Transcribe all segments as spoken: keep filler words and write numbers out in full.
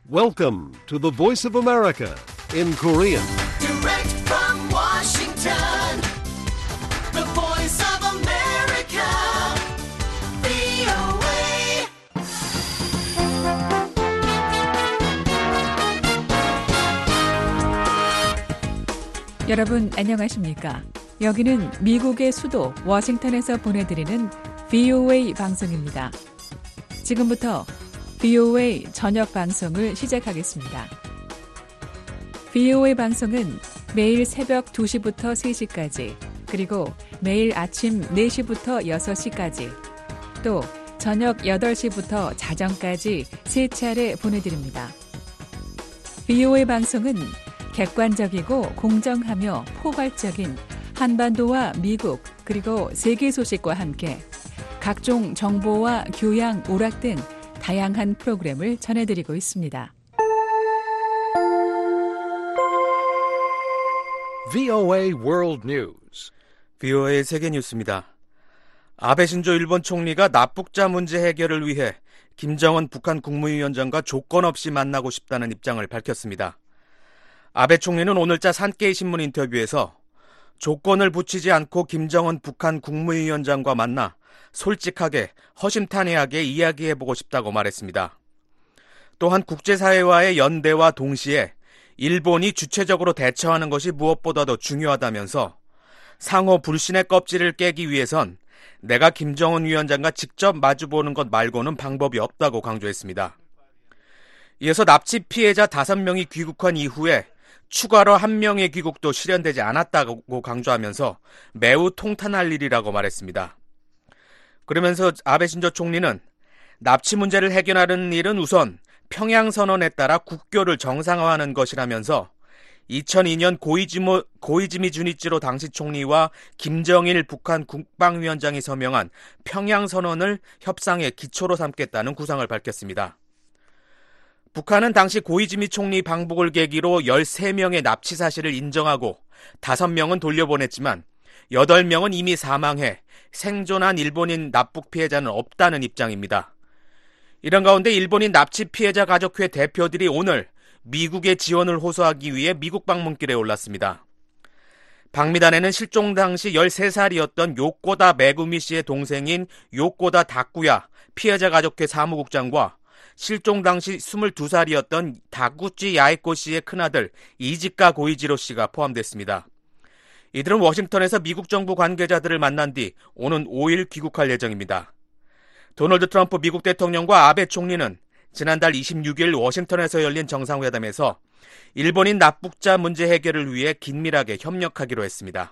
Welcome to the Voice of America in Korean. Direct from Washington, the Voice of America, 브이오에이. 여러분 안녕하십니까? 여기는 미국의 수도 워싱턴에서 보내드리는 브이오에이 방송입니다. 지금부터 브이오에이 저녁 방송을 시작하겠습니다. 브이오에이 방송은 매일 새벽 두 시부터 세 시까지, 그리고 매일 아침 네 시부터 여섯 시까지, 또 저녁 여덟 시부터 자정까지 세 차례 보내드립니다. 브이오에이 방송은 객관적이고 공정하며 포괄적인 한반도와 미국 그리고 세계 소식과 함께 각종 정보와 교양, 오락 등 다양한 프로그램을 전해드리고 있습니다. 브이오에이 World News. 브이오에이 세계 뉴스입니다. 아베 신조 일본 총리가 납북자 문제 해결을 위해 김정은 북한 국무위원장과 조건 없이 만나고 싶다는 입장을 밝혔습니다. 아베 총리는 오늘자 산케이 신문 인터뷰에서 조건을 붙이지 않고 김정은 북한 국무위원장과 만나 솔직하게 허심탄회하게 이야기해보고 싶다고 말했습니다. 또한 국제사회와의 연대와 동시에 일본이 주체적으로 대처하는 것이 무엇보다도 중요하다면서 상호 불신의 껍질을 깨기 위해선 내가 김정은 위원장과 직접 마주보는 것 말고는 방법이 없다고 강조했습니다. 이어서 납치 피해자 다섯 명이 귀국한 이후에 추가로 한 명의 귀국도 실현되지 않았다고 강조하면서 매우 통탄할 일이라고 말했습니다. 그러면서 아베 신조 총리는 납치 문제를 해결하는 일은 우선 평양선언에 따라 국교를 정상화하는 것이라면서 이천이 년 고이즈모, 고이즈미 주니치로 당시 총리와 김정일 북한 국방위원장이 서명한 평양선언을 협상의 기초로 삼겠다는 구상을 밝혔습니다. 북한은 당시 고이즈미 총리 방북을 계기로 열세 명의 납치 사실을 인정하고 다섯 명은 돌려보냈지만 여덟 명은 이미 사망해 생존한 일본인 납북 피해자는 없다는 입장입니다. 이런 가운데 일본인 납치 피해자 가족회 대표들이 오늘 미국의 지원을 호소하기 위해 미국 방문길에 올랐습니다. 방미단에는 실종 당시 열세 살이었던 요코다 메구미 씨의 동생인 요코다 다쿠야 피해자 가족회 사무국장과 실종 당시 스물두 살이었던 다구치 야에코 씨의 큰아들 이지카 고이지로 씨가 포함됐습니다. 이들은 워싱턴에서 미국 정부 관계자들을 만난 뒤 오는 오 일 귀국할 예정입니다. 도널드 트럼프 미국 대통령과 아베 총리는 지난달 이십육 일 워싱턴에서 열린 정상회담에서 일본인 납북자 문제 해결을 위해 긴밀하게 협력하기로 했습니다.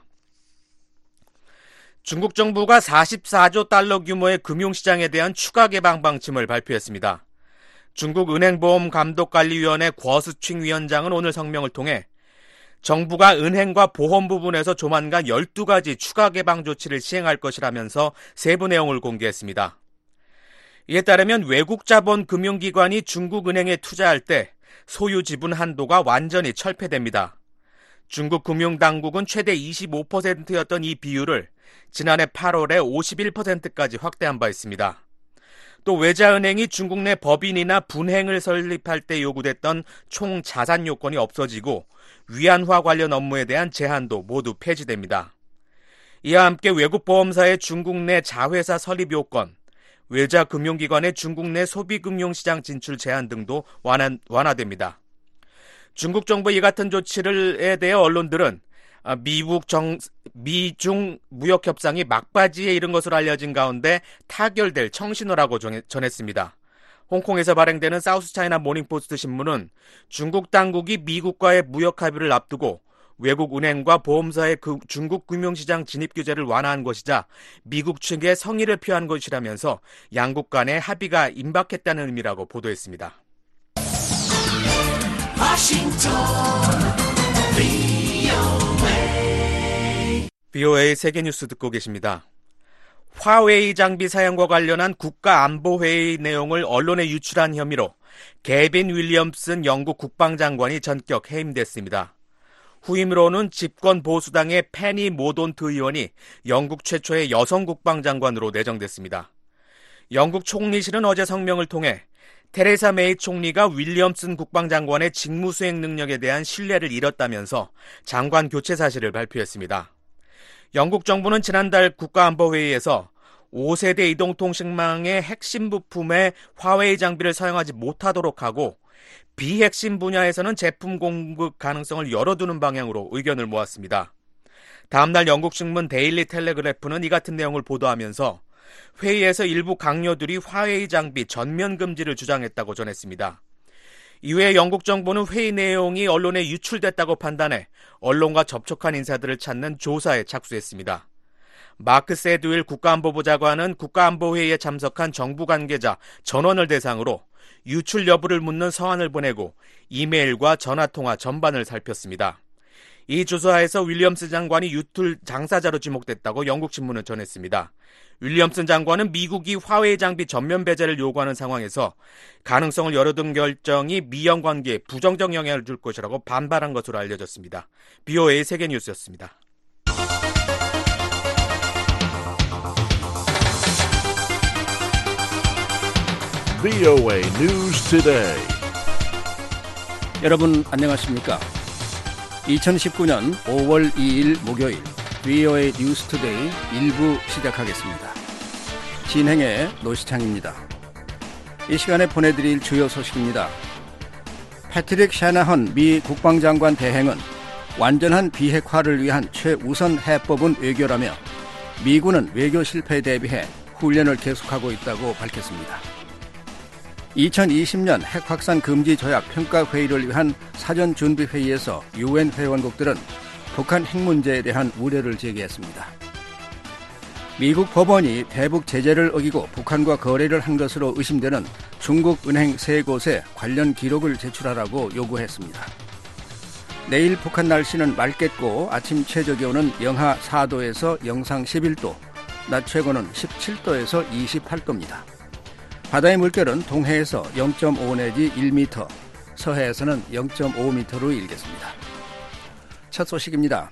중국 정부가 사십사조 달러 규모의 금융시장에 대한 추가 개방 방침을 발표했습니다. 중국 은행보험감독관리위원회 궈스칭 위원장은 오늘 성명을 통해 정부가 은행과 보험 부분에서 조만간 열두 가지 추가 개방 조치를 시행할 것이라면서 세부 내용을 공개했습니다. 이에 따르면 외국 자본 금융기관이 중국 은행에 투자할 때 소유 지분 한도가 완전히 철폐됩니다. 중국 금융당국은 최대 이십오 퍼센트였던 이 비율을 지난해 팔월에 오십일 퍼센트까지 확대한 바 있습니다. 또 외자은행이 중국 내 법인이나 분행을 설립할 때 요구됐던 총 자산 요건이 없어지고 위안화 관련 업무에 대한 제한도 모두 폐지됩니다. 이와 함께 외국 보험사의 중국 내 자회사 설립 요건, 외자 금융기관의 중국 내 소비금융시장 진출 제한 등도 완화, 완화됩니다. 중국 정부의 이 같은 조치를에 대해 언론들은 미국 정, 미중 무역협상이 막바지에 이른 것으로 알려진 가운데 타결될 청신호라고 전했습니다. 홍콩에서 발행되는 사우스차이나 모닝포스트 신문은 중국 당국이 미국과의 무역 합의를 앞두고 외국 은행과 보험사의 그 중국 금융시장 진입 규제를 완화한 것이자 미국 측에 성의를 표한 것이라면서 양국 간의 합의가 임박했다는 의미라고 보도했습니다. 브이오에이 세계뉴스 듣고 계십니다. 화웨이 장비 사용과 관련한 국가안보회의 내용을 언론에 유출한 혐의로 개빈 윌리엄슨 영국 국방장관이 전격 해임됐습니다. 후임으로는 집권 보수당의 페니 모돈트 의원이 영국 최초의 여성 국방장관으로 내정됐습니다. 영국 총리실은 어제 성명을 통해 테레사 메이 총리가 윌리엄슨 국방장관의 직무수행 능력에 대한 신뢰를 잃었다면서 장관 교체 사실을 발표했습니다. 영국 정부는 지난달 국가안보회의에서 오 세대 이동통신망의 핵심 부품에 화웨이 장비를 사용하지 못하도록 하고 비핵심 분야에서는 제품 공급 가능성을 열어두는 방향으로 의견을 모았습니다. 다음날 영국 신문 데일리 텔레그래프는 이 같은 내용을 보도하면서 회의에서 일부 강요들이 화웨이 장비 전면 금지를 주장했다고 전했습니다. 이후에 영국 정부는 회의 내용이 언론에 유출됐다고 판단해 언론과 접촉한 인사들을 찾는 조사에 착수했습니다. 마크 세드윌 국가안보부 장관은 국가안보회의에 참석한 정부 관계자 전원을 대상으로 유출 여부를 묻는 서한을 보내고 이메일과 전화통화 전반을 살폈습니다. 이 조사에서 윌리엄슨 장관이 유출 당사자로 지목됐다고 영국 신문은 전했습니다. 윌리엄슨 장관은 미국이 화웨이 장비 전면 배제를 요구하는 상황에서 가능성을 열어둔 결정이 미영 관계에 부정적 영향을 줄 것이라고 반발한 것으로 알려졌습니다. 비오에이 세계뉴스였습니다. 비오에이 News Today. 여러분 안녕하십니까? 이천십구년 오월 이일 목요일 비오에이 뉴스 투데이 일부 시작하겠습니다. 진행의 노시창입니다. 이 시간에 보내드릴 주요 소식입니다. 패트릭 샤나헌 미 국방장관 대행은 완전한 비핵화를 위한 최우선 해법은 외교라며 미군은 외교 실패에 대비해 훈련을 계속하고 있다고 밝혔습니다. 이천이십년 핵확산 금지 조약 평가회의를 위한 사전준비회의에서 유엔 회원국들은 북한 핵 문제에 대한 우려를 제기했습니다. 미국 법원이 대북 제재를 어기고 북한과 거래를 한 것으로 의심되는 중국 은행 세 곳에 관련 기록을 제출하라고 요구했습니다. 내일 북한 날씨는 맑겠고 아침 최저기온은 영하 사도에서 영상 십일도, 낮 최고는 십칠도에서 이십팔도입니다. 바다의 물결은 동해에서 영점오 내지 일 미터, 서해에서는 영점오 미터로 일겠습니다. 첫 소식입니다.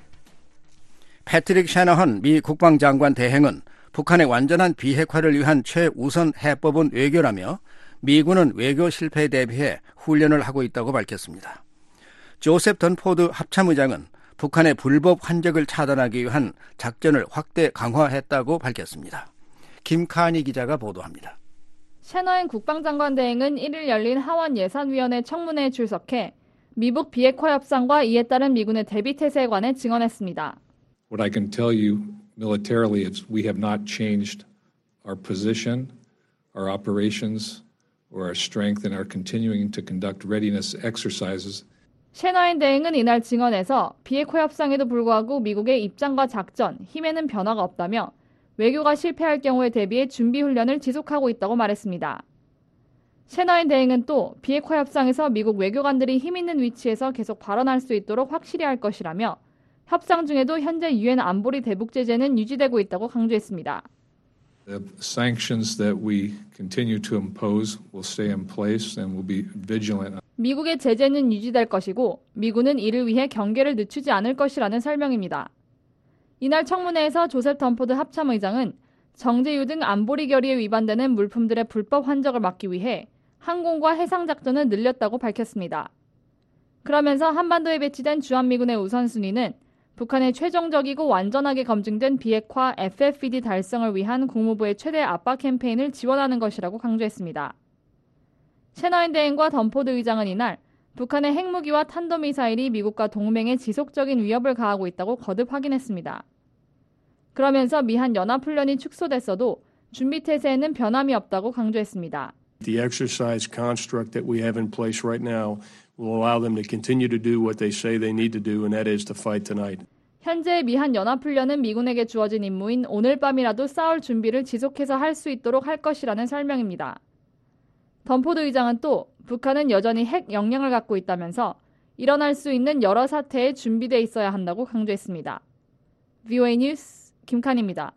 패트릭 샤나헌 미 국방장관 대행은 북한의 완전한 비핵화를 위한 최우선 해법은 외교라며 미군은 외교 실패에 대비해 훈련을 하고 있다고 밝혔습니다. 조셉 던포드 합참의장은 북한의 불법 환적을 차단하기 위한 작전을 확대 강화했다고 밝혔습니다. 김카니 기자가 보도합니다. 샤나헌 국방장관 대행은 일일 열린 하원 예산위원회 청문회에 출석해 미북 비핵화 협상과 이에 따른 미군의 대비 태세에 관해 증언했습니다. What I can tell you militarily is we have not changed our position, our operations, or our strength and are continuing to conduct readiness exercises. 샤나헌 대행은 이날 증언에서 비핵화 협상에도 불구하고 미국의 입장과 작전, 힘에는 변화가 없다며 외교가 실패할 경우에 대비해 준비훈련을 지속하고 있다고 말했습니다. 샤나헌 대행은 또 비핵화 협상에서 미국 외교관들이 힘있는 위치에서 계속 발언할 수 있도록 확실히 할 것이라며 협상 중에도 현재 유엔 안보리 대북 제재는 유지되고 있다고 강조했습니다. The sanctions that we continue to impose will stay in place and will be vigilant. 미국의 제재는 유지될 것이고 미군은 이를 위해 경계를 늦추지 않을 것이라는 설명입니다. 이날 청문회에서 조셉 던포드 합참의장은 정제유 등 안보리 결의에 위반되는 물품들의 불법 환적을 막기 위해 항공과 해상 작전을 늘렸다고 밝혔습니다. 그러면서 한반도에 배치된 주한미군의 우선순위는 북한의 최종적이고 완전하게 검증된 비핵화 에프에프이디 달성을 위한 국무부의 최대 압박 캠페인을 지원하는 것이라고 강조했습니다. 샤나헌 대행과 던포드 의장은 이날 북한의 핵무기와 탄도미사일이 미국과 동맹에 지속적인 위협을 가하고 있다고 거듭 확인했습니다. 그러면서 미한 연합훈련이 축소됐어도 준비태세에는 변함이 없다고 강조했습니다. The exercise construct that we have in place right now will allow them to continue to do what they say they need to do, and that is to fight tonight. 현재 미한 연합훈련은 미군에게 주어진 임무인 오늘 밤이라도 싸울 준비를 지속해서 할 수 있도록 할 것이라는 설명입니다. 던포드 의장은 또 북한은 여전히 핵 역량을 갖고 있다면서 일어날 수 있는 여러 사태에 준비되어 있어야 한다고 강조했습니다. 비오에이 뉴스 김칸입니다.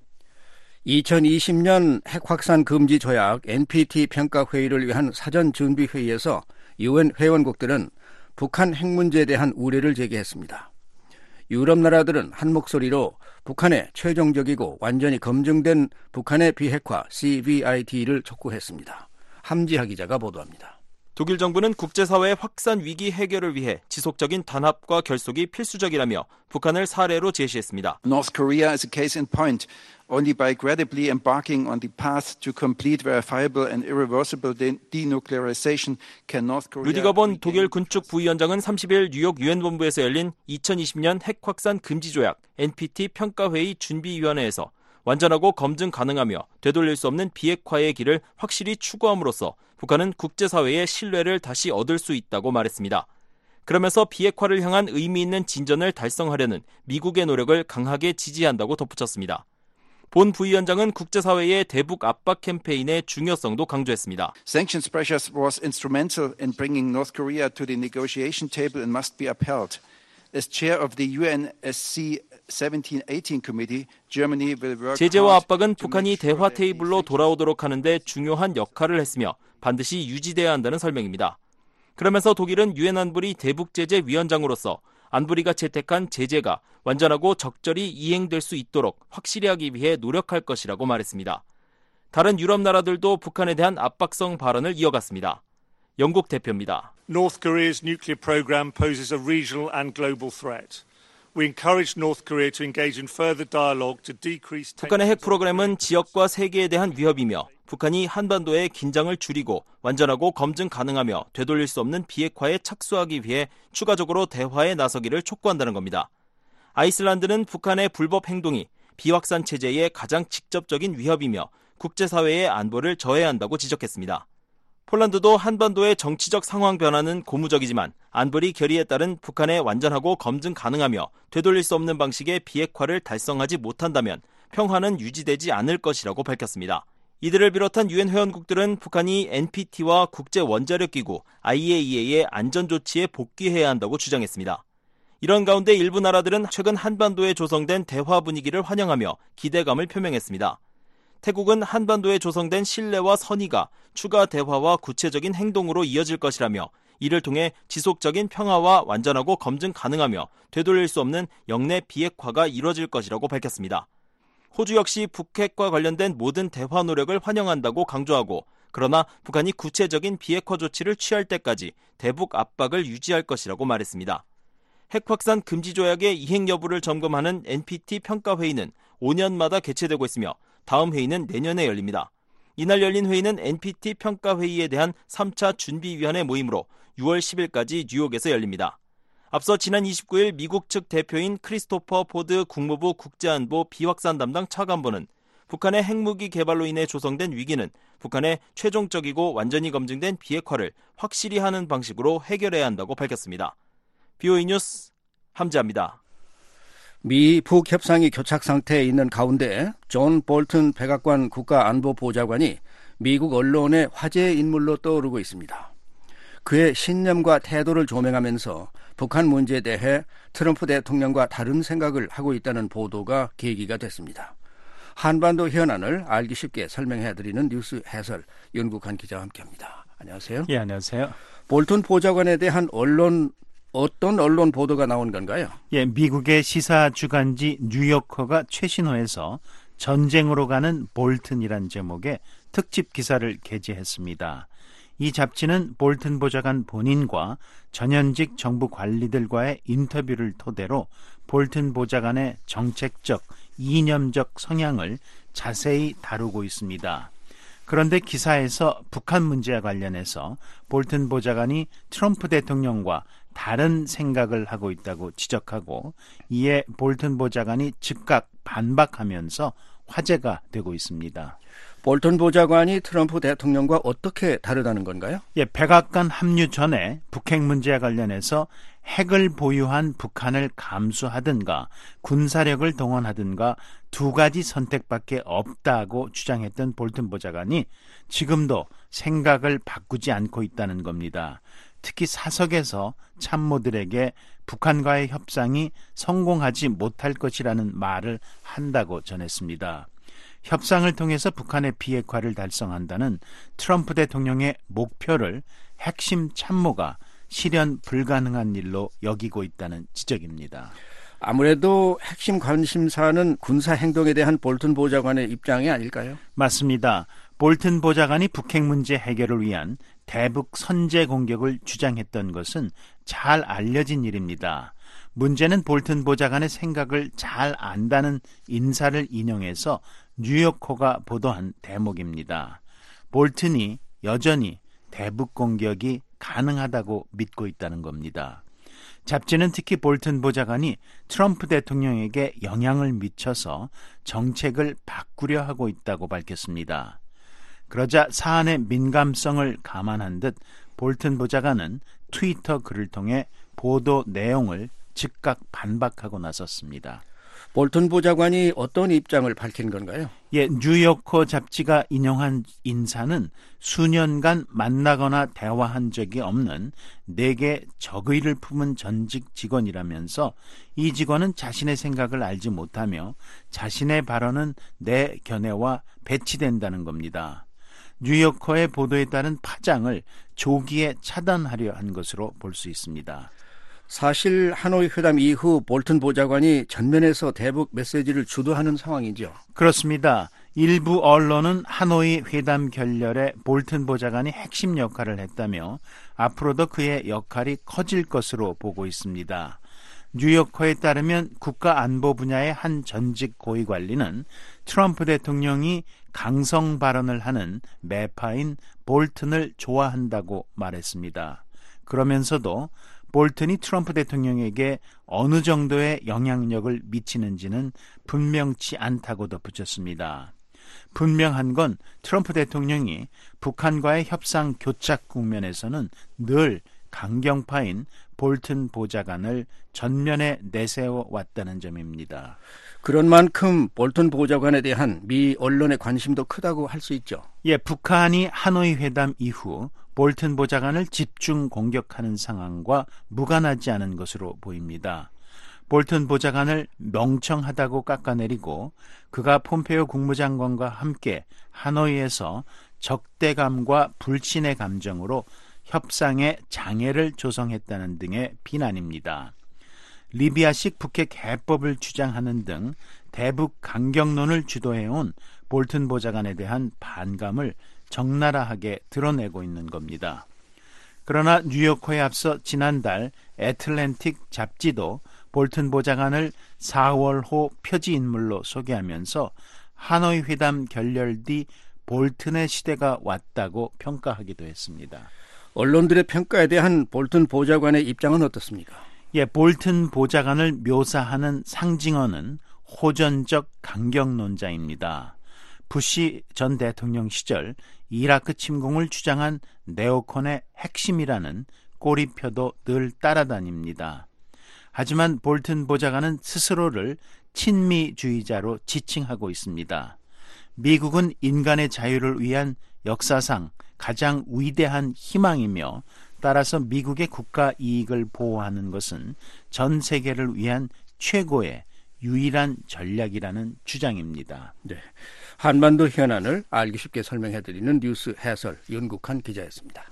이천이십년 핵확산 금지 조약 엔피티 평가회의를 위한 사전준비회의에서 유엔 회원국들은 북한 핵 문제에 대한 우려를 제기했습니다. 유럽 나라들은 한 목소리로 북한의 최종적이고 완전히 검증된 북한의 비핵화 씨브이아이티를 촉구했습니다. 함지하 기자가 보도합니다. 독일 정부는 국제사회의 확산 위기 해결을 위해 지속적인 단합과 결속이 필수적이라며 북한을 사례로 제시했습니다. North Korea is a case in point. Only by credibly embarking on the path to complete verifiable and irreversible denuclearization can North Korea... 루디거 본 독일 군축 부위원장은 삼십 일 뉴욕 유엔 본부에서 열린 이천이십 년 핵 확산 금지 조약 엔피티 평가회의 준비위원회에서 완전하고 검증 가능하며 되돌릴 수 없는 비핵화의 길을 확실히 추구함으로써 북한은 국제사회의 신뢰를 다시 얻을 수 있다고 말했습니다. 그러면서 비핵화를 향한 의미 있는 진전을 달성하려는 미국의 노력을 강하게 지지한다고 덧붙였습니다. 본 부위원장은 국제사회의 대북 압박 캠페인의 중요성도 강조했습니다. Sanctions pressures was instrumental in bringing North Korea to the negotiation table and must be upheld. As chair of the U N S C seventeen eighteen committee, Germany will work 제재와 압박은 북한이 대화 테이블로 돌아오도록 하는데 중요한 역할을 했으며 반드시 유지돼야 한다는 설명입니다. 그러면서 독일은 유엔 안보리 대북제재위원장으로서 안보리가 채택한 제재가 완전하고 적절히 이행될 수 있도록 확실히 하기 위해 노력할 것이라고 말했습니다. 다른 유럽 나라들도 북한에 대한 압박성 발언을 이어갔습니다. 영국 대표입니다. North Korea's nuclear program poses a regional and global threat. We encourage North Korea to engage in further dialogue to decrease 북한의 핵 프로그램은 지역과 세계에 대한 위협이며 북한이 한반도의 긴장을 줄이고 완전하고 검증 가능하며 되돌릴 수 없는 비핵화에 착수하기 위해 추가적으로 대화에 나서기를 촉구한다는 겁니다. 아이슬란드는 북한의 불법 행동이 비확산 체제의 가장 직접적인 위협이며 국제사회의 안보를 저해야 한다고 지적했습니다. 폴란드도 한반도의 정치적 상황 변화는 고무적이지만 안보리 결의에 따른 북한의 완전하고 검증 가능하며 되돌릴 수 없는 방식의 비핵화를 달성하지 못한다면 평화는 유지되지 않을 것이라고 밝혔습니다. 이들을 비롯한 유엔 회원국들은 북한이 엔피티와 국제원자력기구 아이에이이에이의 안전조치에 복귀해야 한다고 주장했습니다. 이런 가운데 일부 나라들은 최근 한반도에 조성된 대화 분위기를 환영하며 기대감을 표명했습니다. 태국은 한반도에 조성된 신뢰와 선의가 추가 대화와 구체적인 행동으로 이어질 것이라며 이를 통해 지속적인 평화와 완전하고 검증 가능하며 되돌릴 수 없는 영내 비핵화가 이뤄질 것이라고 밝혔습니다. 호주 역시 북핵과 관련된 모든 대화 노력을 환영한다고 강조하고 그러나 북한이 구체적인 비핵화 조치를 취할 때까지 대북 압박을 유지할 것이라고 말했습니다. 핵 확산 금지 조약의 이행 여부를 점검하는 엔피티 평가회의는 오 년마다 개최되고 있으며 다음 회의는 내년에 열립니다. 이날 열린 회의는 엔피티 평가회의에 대한 삼 차 준비위원회 모임으로 유월 십일까지 뉴욕에서 열립니다. 앞서 지난 이십구 일 미국 측 대표인 크리스토퍼 포드 국무부 국제안보 비확산 담당 차관보는 북한의 핵무기 개발로 인해 조성된 위기는 북한의 최종적이고 완전히 검증된 비핵화를 확실히 하는 방식으로 해결해야 한다고 밝혔습니다. 비오이 뉴스 함지아입니다. 미 북 협상이 교착 상태에 있는 가운데 존 볼튼 백악관 국가안보보좌관이 미국 언론의 화제의 인물로 떠오르고 있습니다. 그의 신념과 태도를 조명하면서 북한 문제에 대해 트럼프 대통령과 다른 생각을 하고 있다는 보도가 계기가 됐습니다. 한반도 현안을 알기 쉽게 설명해드리는 뉴스 해설 윤국한 기자와 함께합니다. 안녕하세요. 예, 안녕하세요. 볼튼 보좌관에 대한 언론 어떤 언론 보도가 나온 건가요? 예, 미국의 시사 주간지 뉴요커가 최신호에서 전쟁으로 가는 볼튼이란 제목의 특집 기사를 게재했습니다. 이 잡지는 볼튼 보좌관 본인과 전현직 정부 관리들과의 인터뷰를 토대로 볼튼 보좌관의 정책적, 이념적 성향을 자세히 다루고 있습니다. 그런데 기사에서 북한 문제와 관련해서 볼튼 보좌관이 트럼프 대통령과 다른 생각을 하고 있다고 지적하고 이에 볼튼 보좌관이 즉각 반박하면서 화제가 되고 있습니다. 볼튼 보좌관이 트럼프 대통령과 어떻게 다르다는 건가요? 예, 백악관 합류 전에 북핵 문제와 관련해서 핵을 보유한 북한을 감수하든가 군사력을 동원하든가 두 가지 선택밖에 없다고 주장했던 볼튼 보좌관이 지금도 생각을 바꾸지 않고 있다는 겁니다. 특히 사석에서 참모들에게 북한과의 협상이 성공하지 못할 것이라는 말을 한다고 전했습니다. 협상을 통해서 북한의 비핵화를 달성한다는 트럼프 대통령의 목표를 핵심 참모가 실현 불가능한 일로 여기고 있다는 지적입니다. 아무래도 핵심 관심사는 군사 행동에 대한 볼튼 보좌관의 입장이 아닐까요? 맞습니다. 볼튼 보좌관이 북핵 문제 해결을 위한 대북 선제 공격을 주장했던 것은 잘 알려진 일입니다. 문제는 볼튼 보좌관의 생각을 잘 안다는 인사를 인용해서 뉴요커가 보도한 대목입니다. 볼튼이 여전히 대북 공격이 가능하다고 믿고 있다는 겁니다. 잡지는 특히 볼튼 보좌관이 트럼프 대통령에게 영향을 미쳐서 정책을 바꾸려 하고 있다고 밝혔습니다. 그러자 사안의 민감성을 감안한 듯 볼튼 보좌관은 트위터 글을 통해 보도 내용을 즉각 반박하고 나섰습니다. 볼튼 보좌관이 어떤 입장을 밝힌 건가요? 예, 뉴요커 잡지가 인용한 인사는 수년간 만나거나 대화한 적이 없는 내게 적의를 품은 전직 직원이라면서 이 직원은 자신의 생각을 알지 못하며 자신의 발언은 내 견해와 배치된다는 겁니다. 뉴요커의 보도에 따른 파장을 조기에 차단하려 한 것으로 볼 수 있습니다. 사실 하노이 회담 이후 볼튼 보좌관이 전면에서 대북 메시지를 주도하는 상황이죠. 그렇습니다. 일부 언론은 하노이 회담 결렬에 볼튼 보좌관이 핵심 역할을 했다며 앞으로도 그의 역할이 커질 것으로 보고 있습니다. 뉴요커에 따르면 국가안보 분야의 한 전직 고위관리는 트럼프 대통령이 강성 발언을 하는 매파인 볼튼을 좋아한다고 말했습니다. 그러면서도 볼튼이 트럼프 대통령에게 어느 정도의 영향력을 미치는지는 분명치 않다고 덧붙였습니다. 분명한 건 트럼프 대통령이 북한과의 협상 교착 국면에서는 늘 강경파인 볼튼 보좌관을 전면에 내세워 왔다는 점입니다. 그런 만큼 볼튼 보좌관에 대한 미 언론의 관심도 크다고 할 수 있죠. 예, 북한이 하노이 회담 이후 볼튼 보좌관을 집중 공격하는 상황과 무관하지 않은 것으로 보입니다. 볼튼 보좌관을 멍청하다고 깎아내리고 그가 폼페이오 국무장관과 함께 하노이에서 적대감과 불신의 감정으로 협상에 장애를 조성했다는 등의 비난입니다. 리비아식 북핵 해법을 주장하는 등 대북 강경론을 주도해온 볼튼 보좌관에 대한 반감을 적나라하게 드러내고 있는 겁니다. 그러나 뉴요커에 앞서 지난달 애틀랜틱 잡지도 볼튼 보좌관을 사월호 표지 인물로 소개하면서 하노이 회담 결렬 뒤 볼튼의 시대가 왔다고 평가하기도 했습니다. 언론들의 평가에 대한 볼튼 보좌관의 입장은 어떻습니까? 예, 볼튼 보좌관을 묘사하는 상징어는 호전적 강경론자입니다. 부시 전 대통령 시절 이라크 침공을 주장한 네오콘의 핵심이라는 꼬리표도 늘 따라다닙니다. 하지만 볼튼 보좌관은 스스로를 친미주의자로 지칭하고 있습니다. 미국은 인간의 자유를 위한 역사상 가장 위대한 희망이며 따라서 미국의 국가 이익을 보호하는 것은 전 세계를 위한 최고의 유일한 전략이라는 주장입니다. 네, 한반도 현안을 알기 쉽게 설명해드리는 뉴스 해설 윤국한 기자였습니다.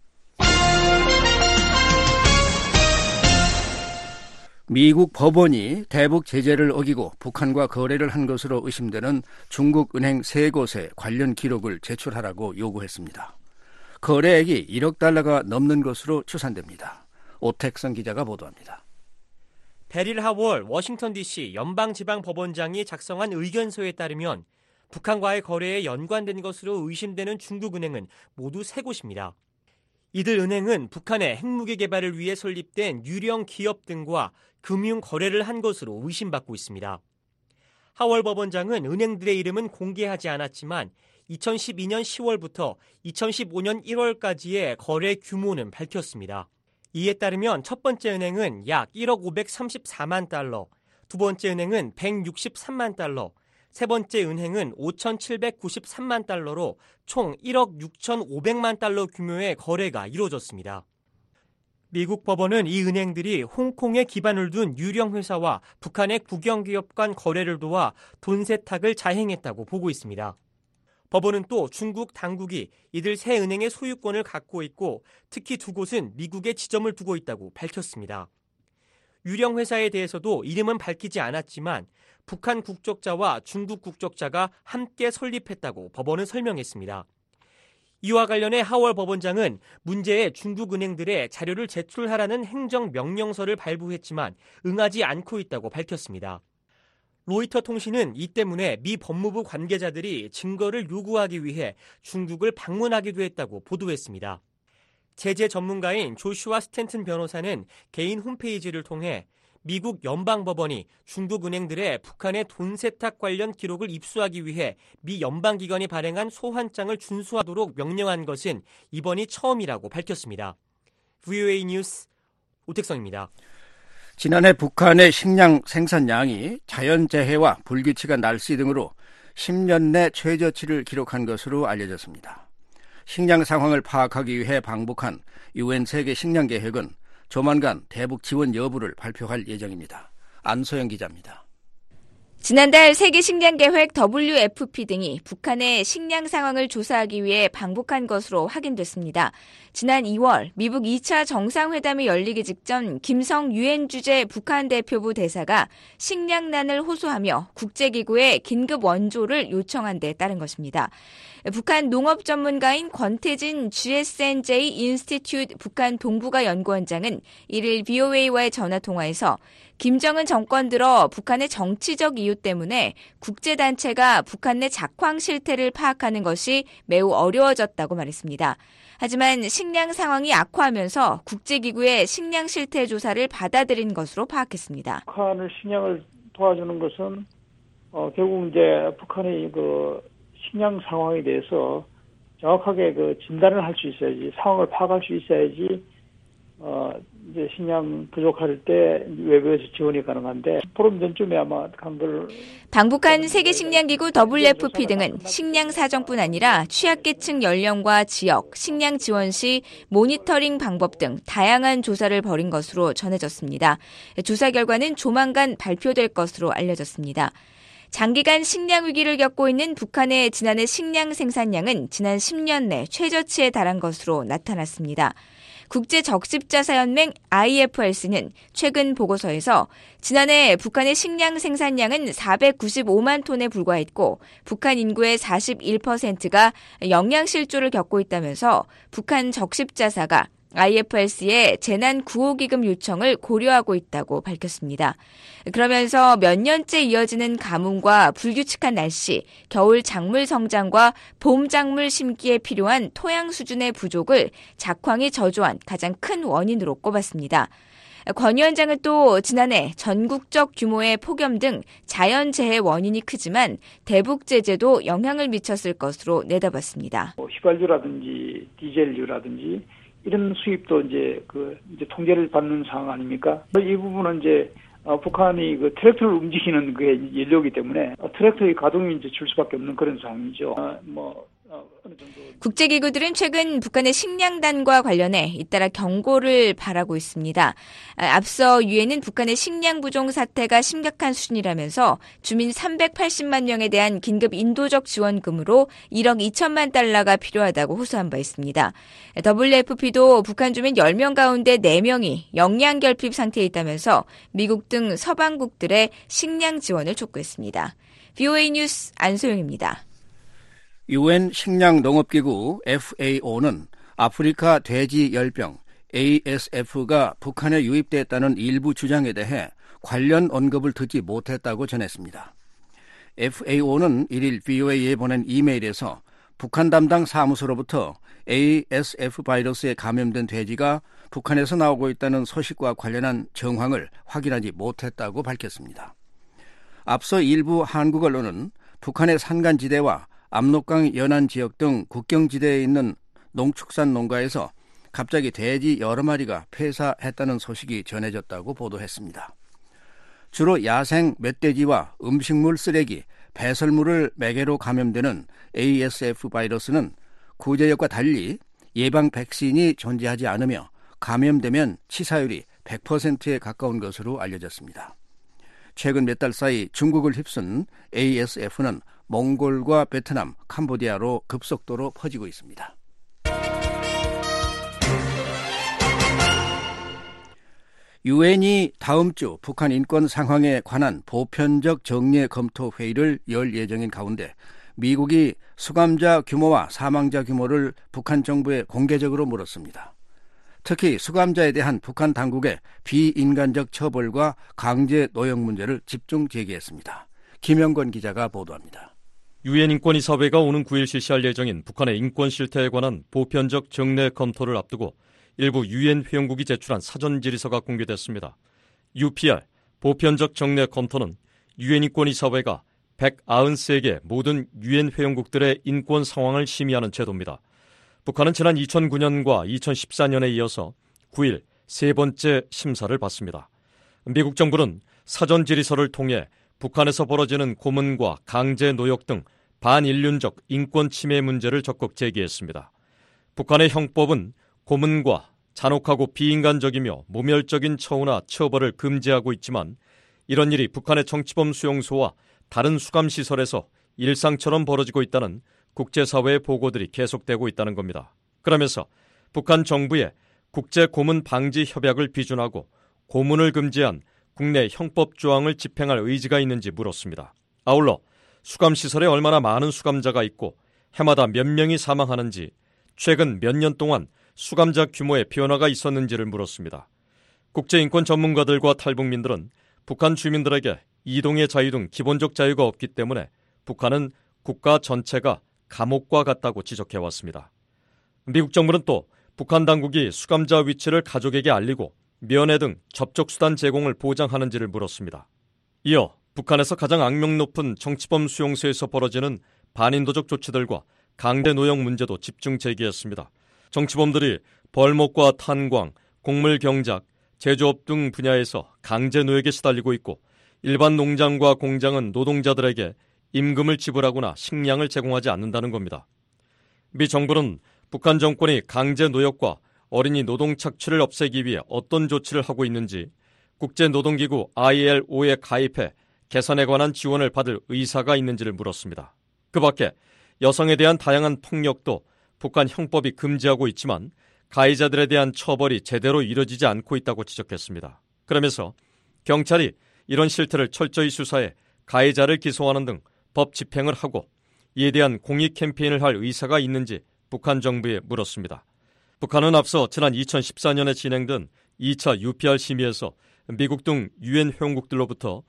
미국 법원이 대북 제재를 어기고 북한과 거래를 한 것으로 의심되는 중국 은행 세 곳에 관련 기록을 제출하라고 요구했습니다. 거래액이 일억 달러가 넘는 것으로 추산됩니다. 오택성 기자가 보도합니다. 베릴 하월 워싱턴 디씨 연방지방법원장이 작성한 의견서에 따르면 북한과의 거래에 연관된 것으로 의심되는 중국 은행은 모두 세 곳입니다. 이들 은행은 북한의 핵무기 개발을 위해 설립된 유령 기업 등과 금융 거래를 한 것으로 의심받고 있습니다. 하월 법원장은 은행들의 이름은 공개하지 않았지만 이천십이년 시월부터 이천십오년 일월까지의 거래 규모는 밝혔습니다. 이에 따르면 첫 번째 은행은 약 일억 오백삼십사만 달러, 두 번째 은행은 백육십삼만 달러, 세 번째 은행은 오천칠백구십삼만 달러로 총 일억 육천오백만 달러 규모의 거래가 이루어졌습니다. 미국 법원은 이 은행들이 홍콩에 기반을 둔 유령 회사와 북한의 국영기업 간 거래를 도와 돈 세탁을 자행했다고 보고 있습니다. 법원은 또 중국 당국이 이들 세 은행의 소유권을 갖고 있고 특히 두 곳은 미국에 지점을 두고 있다고 밝혔습니다. 유령 회사에 대해서도 이름은 밝히지 않았지만 북한 국적자와 중국 국적자가 함께 설립했다고 법원은 설명했습니다. 이와 관련해 하월 법원장은 문제의 중국 은행들의 자료를 제출하라는 행정명령서를 발부했지만 응하지 않고 있다고 밝혔습니다. 로이터 통신은 이 때문에 미 법무부 관계자들이 증거를 요구하기 위해 중국을 방문하기도 했다고 보도했습니다. 제재 전문가인 조슈아 스탠튼 변호사는 개인 홈페이지를 통해 미국 연방법원이 중국 은행들의 북한의 돈 세탁 관련 기록을 입수하기 위해 미 연방기관이 발행한 소환장을 준수하도록 명령한 것은 이번이 처음이라고 밝혔습니다. 브이오에이 뉴스 오택성입니다. 지난해 북한의 식량 생산량이 자연재해와 불규칙한 날씨 등으로 십 년 내 최저치를 기록한 것으로 알려졌습니다. 식량 상황을 파악하기 위해 방북한 유엔 세계 식량계획은 조만간 대북 지원 여부를 발표할 예정입니다. 안소영 기자입니다. 지난달 세계식량계획 더블유에프피 등이 북한의 식량 상황을 조사하기 위해 방북한 것으로 확인됐습니다. 지난 이월 미북 이 차 정상회담이 열리기 직전 김성 유엔 주재 북한 대표부 대사가 식량난을 호소하며 국제기구에 긴급 원조를 요청한 데 따른 것입니다. 북한 농업 전문가인 권태진 지에스엔제이 인스티튜트 북한 동북아 연구원장은 이일 브이오에이와의 전화통화에서 김정은 정권 들어 북한의 정치적 이유 때문에 국제단체가 북한 내 작황 실태를 파악하는 것이 매우 어려워졌다고 말했습니다. 하지만 식량 상황이 악화하면서 국제기구의 식량 실태 조사를 받아들인 것으로 파악했습니다. 북한을 식량을 도와주는 것은 어, 결국 이제 북한의 그 식량 상황에 대해서 정확하게 그 진단을 할 수 있어야지, 상황을 파악할 수 있어야지 어, 이제 식량 부족할 때 외부에서 지원이 가능한데 포럼 전쯤에 아마 한걸 방북한 세계식량기구 더블유에프피 등은 식량 사정뿐 아니라 취약계층 연령과 지역, 식량 지원 시 모니터링 방법 등 다양한 조사를 벌인 것으로 전해졌습니다. 조사 결과는 조만간 발표될 것으로 알려졌습니다. 장기간 식량 위기를 겪고 있는 북한의 지난해 식량 생산량은 지난 십 년 내 최저치에 달한 것으로 나타났습니다. 국제적십자사연맹 아이에프알씨는 최근 보고서에서 지난해 북한의 식량 생산량은 사백구십오만 톤에 불과했고 북한 인구의 사십일 퍼센트가 영양실조를 겪고 있다면서 북한 적십자사가 아이에프알씨의 재난 구호기금 요청을 고려하고 있다고 밝혔습니다. 그러면서 몇 년째 이어지는 가뭄과 불규칙한 날씨, 겨울 작물 성장과 봄 작물 심기에 필요한 토양 수준의 부족을 작황이 저조한 가장 큰 원인으로 꼽았습니다. 권 위원장은 또 지난해 전국적 규모의 폭염 등 자연재해 원인이 크지만 대북 제재도 영향을 미쳤을 것으로 내다봤습니다. 휘발유라든지 디젤유라든지 이런 수입도 이제 그 이제 통제를 받는 상황 아닙니까? 이 부분은 이제 어, 북한이 그 트랙터를 움직이는 그게 연료이기 때문에 어, 트랙터의 가동이 이제 줄 수밖에 없는 그런 상황이죠. 어, 뭐 어, 어느 정도. 국제기구들은 최근 북한의 식량단과 관련해 잇따라 경고를 발하고 있습니다. 앞서 유엔은 북한의 식량 부족 사태가 심각한 수준이라면서 주민 삼백팔십만 명에 대한 긴급 인도적 지원금으로 일억 이천만 달러가 필요하다고 호소한 바 있습니다. 더블유에프피도 북한 주민 열 명 가운데 네 명이 영양결핍 상태에 있다면서 미국 등 서방국들의 식량 지원을 촉구했습니다. 브이오에이 뉴스 안소영입니다. 유엔 식량농업기구 에프에이오는 아프리카 돼지 열병 에이에스에프가 북한에 유입됐다는 일부 주장에 대해 관련 언급을 듣지 못했다고 전했습니다. 에프에이오는 일일 브이오에이에 보낸 이메일에서 북한 담당 사무소로부터 에이에스에프 바이러스에 감염된 돼지가 북한에서 나오고 있다는 소식과 관련한 정황을 확인하지 못했다고 밝혔습니다. 앞서 일부 한국 언론은 북한의 산간지대와 압록강 연안 지역 등 국경지대에 있는 농축산 농가에서 갑자기 돼지 여러 마리가 폐사했다는 소식이 전해졌다고 보도했습니다. 주로 야생 멧돼지와 음식물 쓰레기, 배설물을 매개로 감염되는 에이에스에프 바이러스는 구제역과 달리 예방 백신이 존재하지 않으며 감염되면 치사율이 백 퍼센트에 가까운 것으로 알려졌습니다. 최근 몇 달 사이 중국을 휩쓴 에이에스에프는 몽골과 베트남, 캄보디아로 급속도로 퍼지고 있습니다. 유엔이 다음 주 북한 인권 상황에 관한 보편적 정례 검토 회의를 열 예정인 가운데 미국이 수감자 규모와 사망자 규모를 북한 정부에 공개적으로 물었습니다. 특히 수감자에 대한 북한 당국의 비인간적 처벌과 강제 노역 문제를 집중 제기했습니다. 김영권 기자가 보도합니다. 유엔 인권이사회가 오는 구일 실시할 예정인 북한의 인권 실태에 관한 보편적 정례 검토를 앞두고 일부 유엔 회원국이 제출한 사전 질의서가 공개됐습니다. 유피알 보편적 정례 검토는 유엔 인권이사회가 백구십삼 개 모든 유엔 회원국들의 인권 상황을 심의하는 제도입니다. 북한은 지난 이천구 년과 이천십사 년에 이어서 구일 세 번째 심사를 받습니다. 미국 정부는 사전 질의서를 통해 북한에서 벌어지는 고문과 강제 노역 등 반인륜적 인권 침해 문제를 적극 제기했습니다. 북한의 형법은 고문과 잔혹하고 비인간적이며 모멸적인 처우나 처벌을 금지하고 있지만 이런 일이 북한의 정치범 수용소와 다른 수감시설에서 일상처럼 벌어지고 있다는 국제사회의 보고들이 계속되고 있다는 겁니다. 그러면서 북한 정부의 국제고문 방지 협약을 비준하고 고문을 금지한 국내 형법 조항을 집행할 의지가 있는지 물었습니다. 아울러 수감시설에 얼마나 많은 수감자가 있고 해마다 몇 명이 사망하는지, 최근 몇 년 동안 수감자 규모의 변화가 있었는지를 물었습니다. 국제인권 전문가들과 탈북민들은 북한 주민들에게 이동의 자유 등 기본적 자유가 없기 때문에 북한은 국가 전체가 감옥과 같다고 지적해왔습니다. 미국 정부는 또 북한 당국이 수감자 위치를 가족에게 알리고 면회 등 접촉수단 제공을 보장하는지를 물었습니다. 이어 북한에서 가장 악명 높은 정치범 수용소에서 벌어지는 반인도적 조치들과 강제 노역 문제도 집중 제기했습니다. 정치범들이 벌목과 탄광, 곡물 경작, 제조업 등 분야에서 강제 노역에 시달리고 있고 일반 농장과 공장은 노동자들에게 임금을 지불하거나 식량을 제공하지 않는다는 겁니다. 미 정부는 북한 정권이 강제 노역과 어린이 노동 착취를 없애기 위해 어떤 조치를 하고 있는지 국제노동기구 아이엘오에 가입해 개선에 관한 지원을 받을 의사가 있는지를 물었습니다. 그 밖에 여성에 대한 다양한 폭력도 북한 형법이 금지하고 있지만 가해자들에 대한 처벌이 제대로 이뤄지지 않고 있다고 지적했습니다. 그러면서 경찰이 이런 실태를 철저히 수사해 가해자를 기소하는 등 법 집행을 하고 이에 대한 공익 캠페인을 할 의사가 있는지 북한 정부에 물었습니다. 북한은 앞서 지난 이천십사 년에 진행된 이 차 유피알 심의에서 미국 등 유엔 회원국들로부터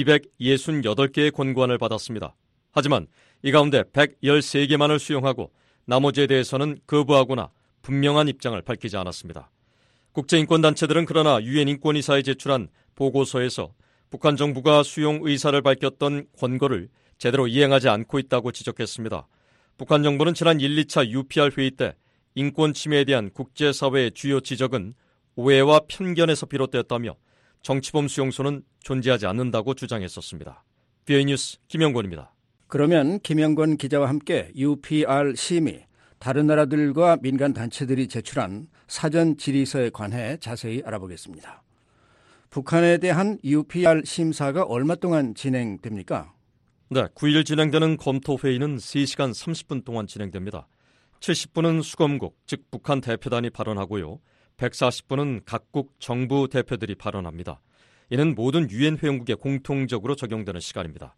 이백육십팔 개의 권고안을 받았습니다. 하지만 이 가운데 백십삼 개만을 수용하고 나머지에 대해서는 거부하거나 분명한 입장을 밝히지 않았습니다. 국제인권단체들은 그러나 유엔 인권이사에 제출한 보고서에서 북한 정부가 수용 의사를 밝혔던 권고를 제대로 이행하지 않고 있다고 지적했습니다. 북한 정부는 지난 일, 이 차 유피알 회의 때 인권 침해에 대한 국제사회의 주요 지적은 오해와 편견에서 비롯되었다며 정치범 수용소는 존재하지 않는다고 주장했었습니다. 비오이 뉴스 김영권입니다. 그러면 김영권 기자와 함께 유피알 심의, 다른 나라들과 민간 단체들이 제출한 사전 질의서에 관해 자세히 알아보겠습니다. 북한에 대한 유피알 심사가 얼마 동안 진행됩니까? 네, 구일 진행되는 검토회의는 세 시간 삼십 분 동안 진행됩니다. 칠십 분은 수검국, 즉 북한 대표단이 발언하고요. 백사십 분은 각국 정부 대표들이 발언합니다. 이는 모든 유엔 회원국에 공통적으로 적용되는 시간입니다.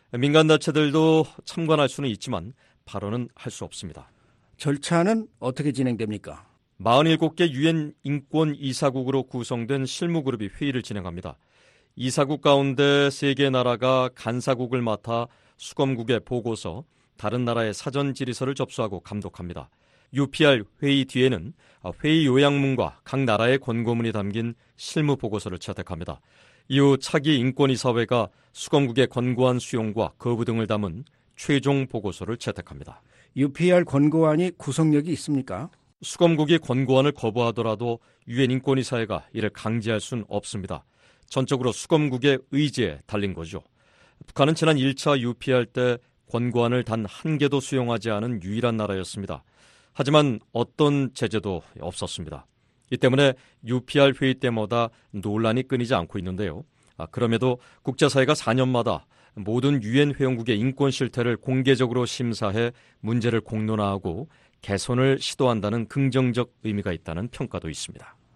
민간단체들도 참관할 수는 있지만 발언은 할 수 없습니다. 절차는 어떻게 진행됩니까? 사십칠 개 유엔 인권 이사국으로 구성된 실무그룹이 회의를 진행합니다. 이사국 가운데 세 개 나라가 간사국을 맡아 수검국의 보고서, 다른 나라의 사전 질의서를 접수하고 감독합니다. 유피알 회의 뒤에는 회의 요약문과 각 나라의 권고문이 담긴 실무 보고서를 채택합니다. 이후 차기 인권이사회가 수검국의 권고안 수용과 거부 등을 담은 최종 보고서를 채택합니다. 유피알 권고안이 구속력이 있습니까? 수검국이 권고안을 거부하더라도 유엔 인권이사회가 이를 강제할 수는 없습니다. 전적으로 수검국의 의지에 달린 거죠. 북한은 지난 일 차 유피알 때 권고안을 단 한 개도 수용하지 않은 유일한 나라였습니다. 하지만 어떤 제재도 없었습니다. 이 때문에 유피알 회의 때마다 논란이 끊이지 않고 있는데요. 아, 그럼에도 국제사회가 사 년마다 모든 유엔 회원국의 인권 실태를 공개적으로 심사해 문제를 공론화하고 개선을 시도한다는 긍정적 의미가 있다는 평가도 있습니다.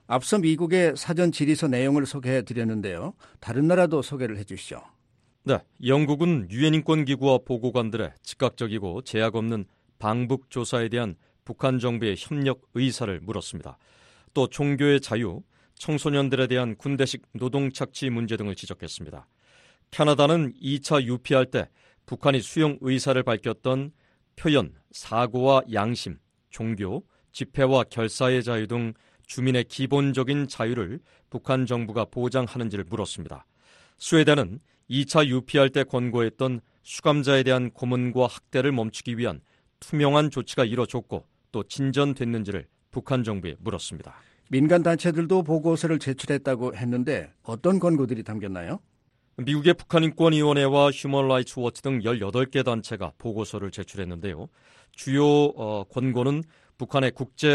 앞서 미국의 사전 질의서 내용을 소개해 드렸는데요. 다른 나라도 소개를 해 주시죠. 네, 영국은 유엔 인권기구와 보고관들의 즉각적이고 제약 없는 방북 조사에 대한 북한 정부의 협력 의사를 물었습니다. 또 종교의 자유, 청소년들에 대한 군대식 노동 착취 문제 등을 지적했습니다. 캐나다는 이 차 유피할 때 북한이 수용 의사를 밝혔던 표현, 사고와 양심, 종교, 집회와 결사의 자유 등 주민의 기본적인 자유를 북한 정부가 보장하는지를 물었습니다. 스웨덴은 이 차 유피할 때 권고했던 수감자에 대한 고문과 학대를 멈추기 위한 투명한 조치가 이뤄졌고 또 진전됐는지를 북한 정부에 물었습니다. 민간 단체들도 보고서를 제출했다고 했는데 어떤 권고들이 담겼나요? 미국의 북한인권위원회와 휴먼라이츠 워치 등 열여덟 개 단체가 보고서를 제출했는데요. 주요 어, 권고는 북한의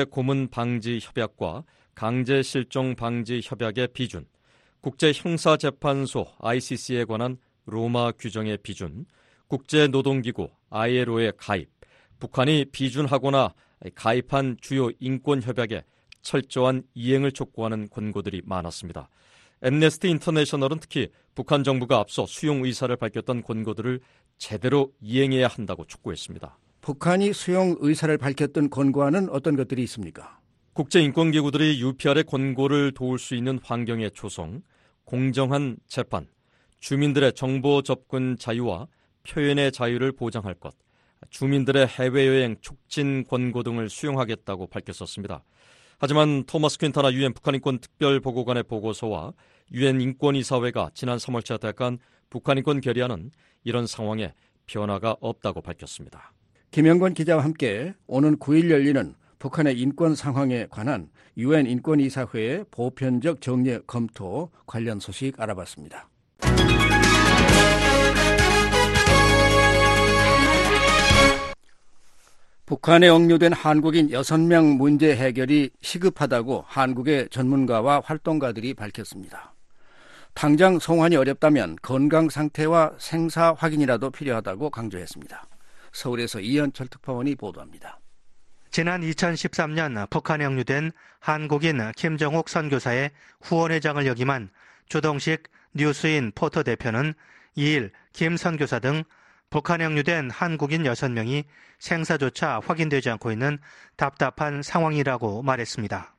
국제고문방지협약과 강제실종방지협약의 비준, 국제형사재판소 아이씨씨에 관한 로마 규정의 비준, 국제노동기구 아이엘오의 가입, 북한이 비준하거나 가입한 주요 인권협약에 철저한 이행을 촉구하는 권고들이 많았습니다. 엠네스티 인터내셔널은 특히 북한 정부가 앞서 수용 의사를 밝혔던 권고들을 제대로 이행해야 한다고 촉구했습니다. 북한이 수용 의사를 밝혔던 권고안은 어떤 것들이 있습니까? 국제인권기구들이 유피알의 권고를 도울 수 있는 환경의 조성, 공정한 재판, 주민들의 정보 접근 자유와 표현의 자유를 보장할 것, 주민들의 해외여행 촉진 권고 등을 수용하겠다고 밝혔었습니다. 하지만 토마스 퀸타나 유엔 북한인권 특별보고관의 보고서와 유엔 인권이사회가 지난 삼월 채택한 북한인권 결의안은 이런 상황에 변화가 없다고 밝혔습니다. 김영권 기자와 함께 오는 구 일 열리는 북한의 인권 상황에 관한 유엔 인권이사회의 보편적 정례 검토 관련 소식 알아봤습니다. 북한에 억류된 한국인 여섯 명 문제 해결이 시급하다고 한국의 전문가와 활동가들이 밝혔습니다. 당장 송환이 어렵다면 건강 상태와 생사 확인이라도 필요하다고 강조했습니다. 서울에서 이현철 특파원이 보도합니다. 지난 이천십삼 년 북한에 억류된 한국인 김정욱 선교사의 후원회장을 역임한 주동식 뉴스인 포터 대표는 이 일 김 선교사 등 북한에 억류된 한국인 여섯 명이 생사조차 확인되지 않고 있는 답답한 상황이라고 말했습니다.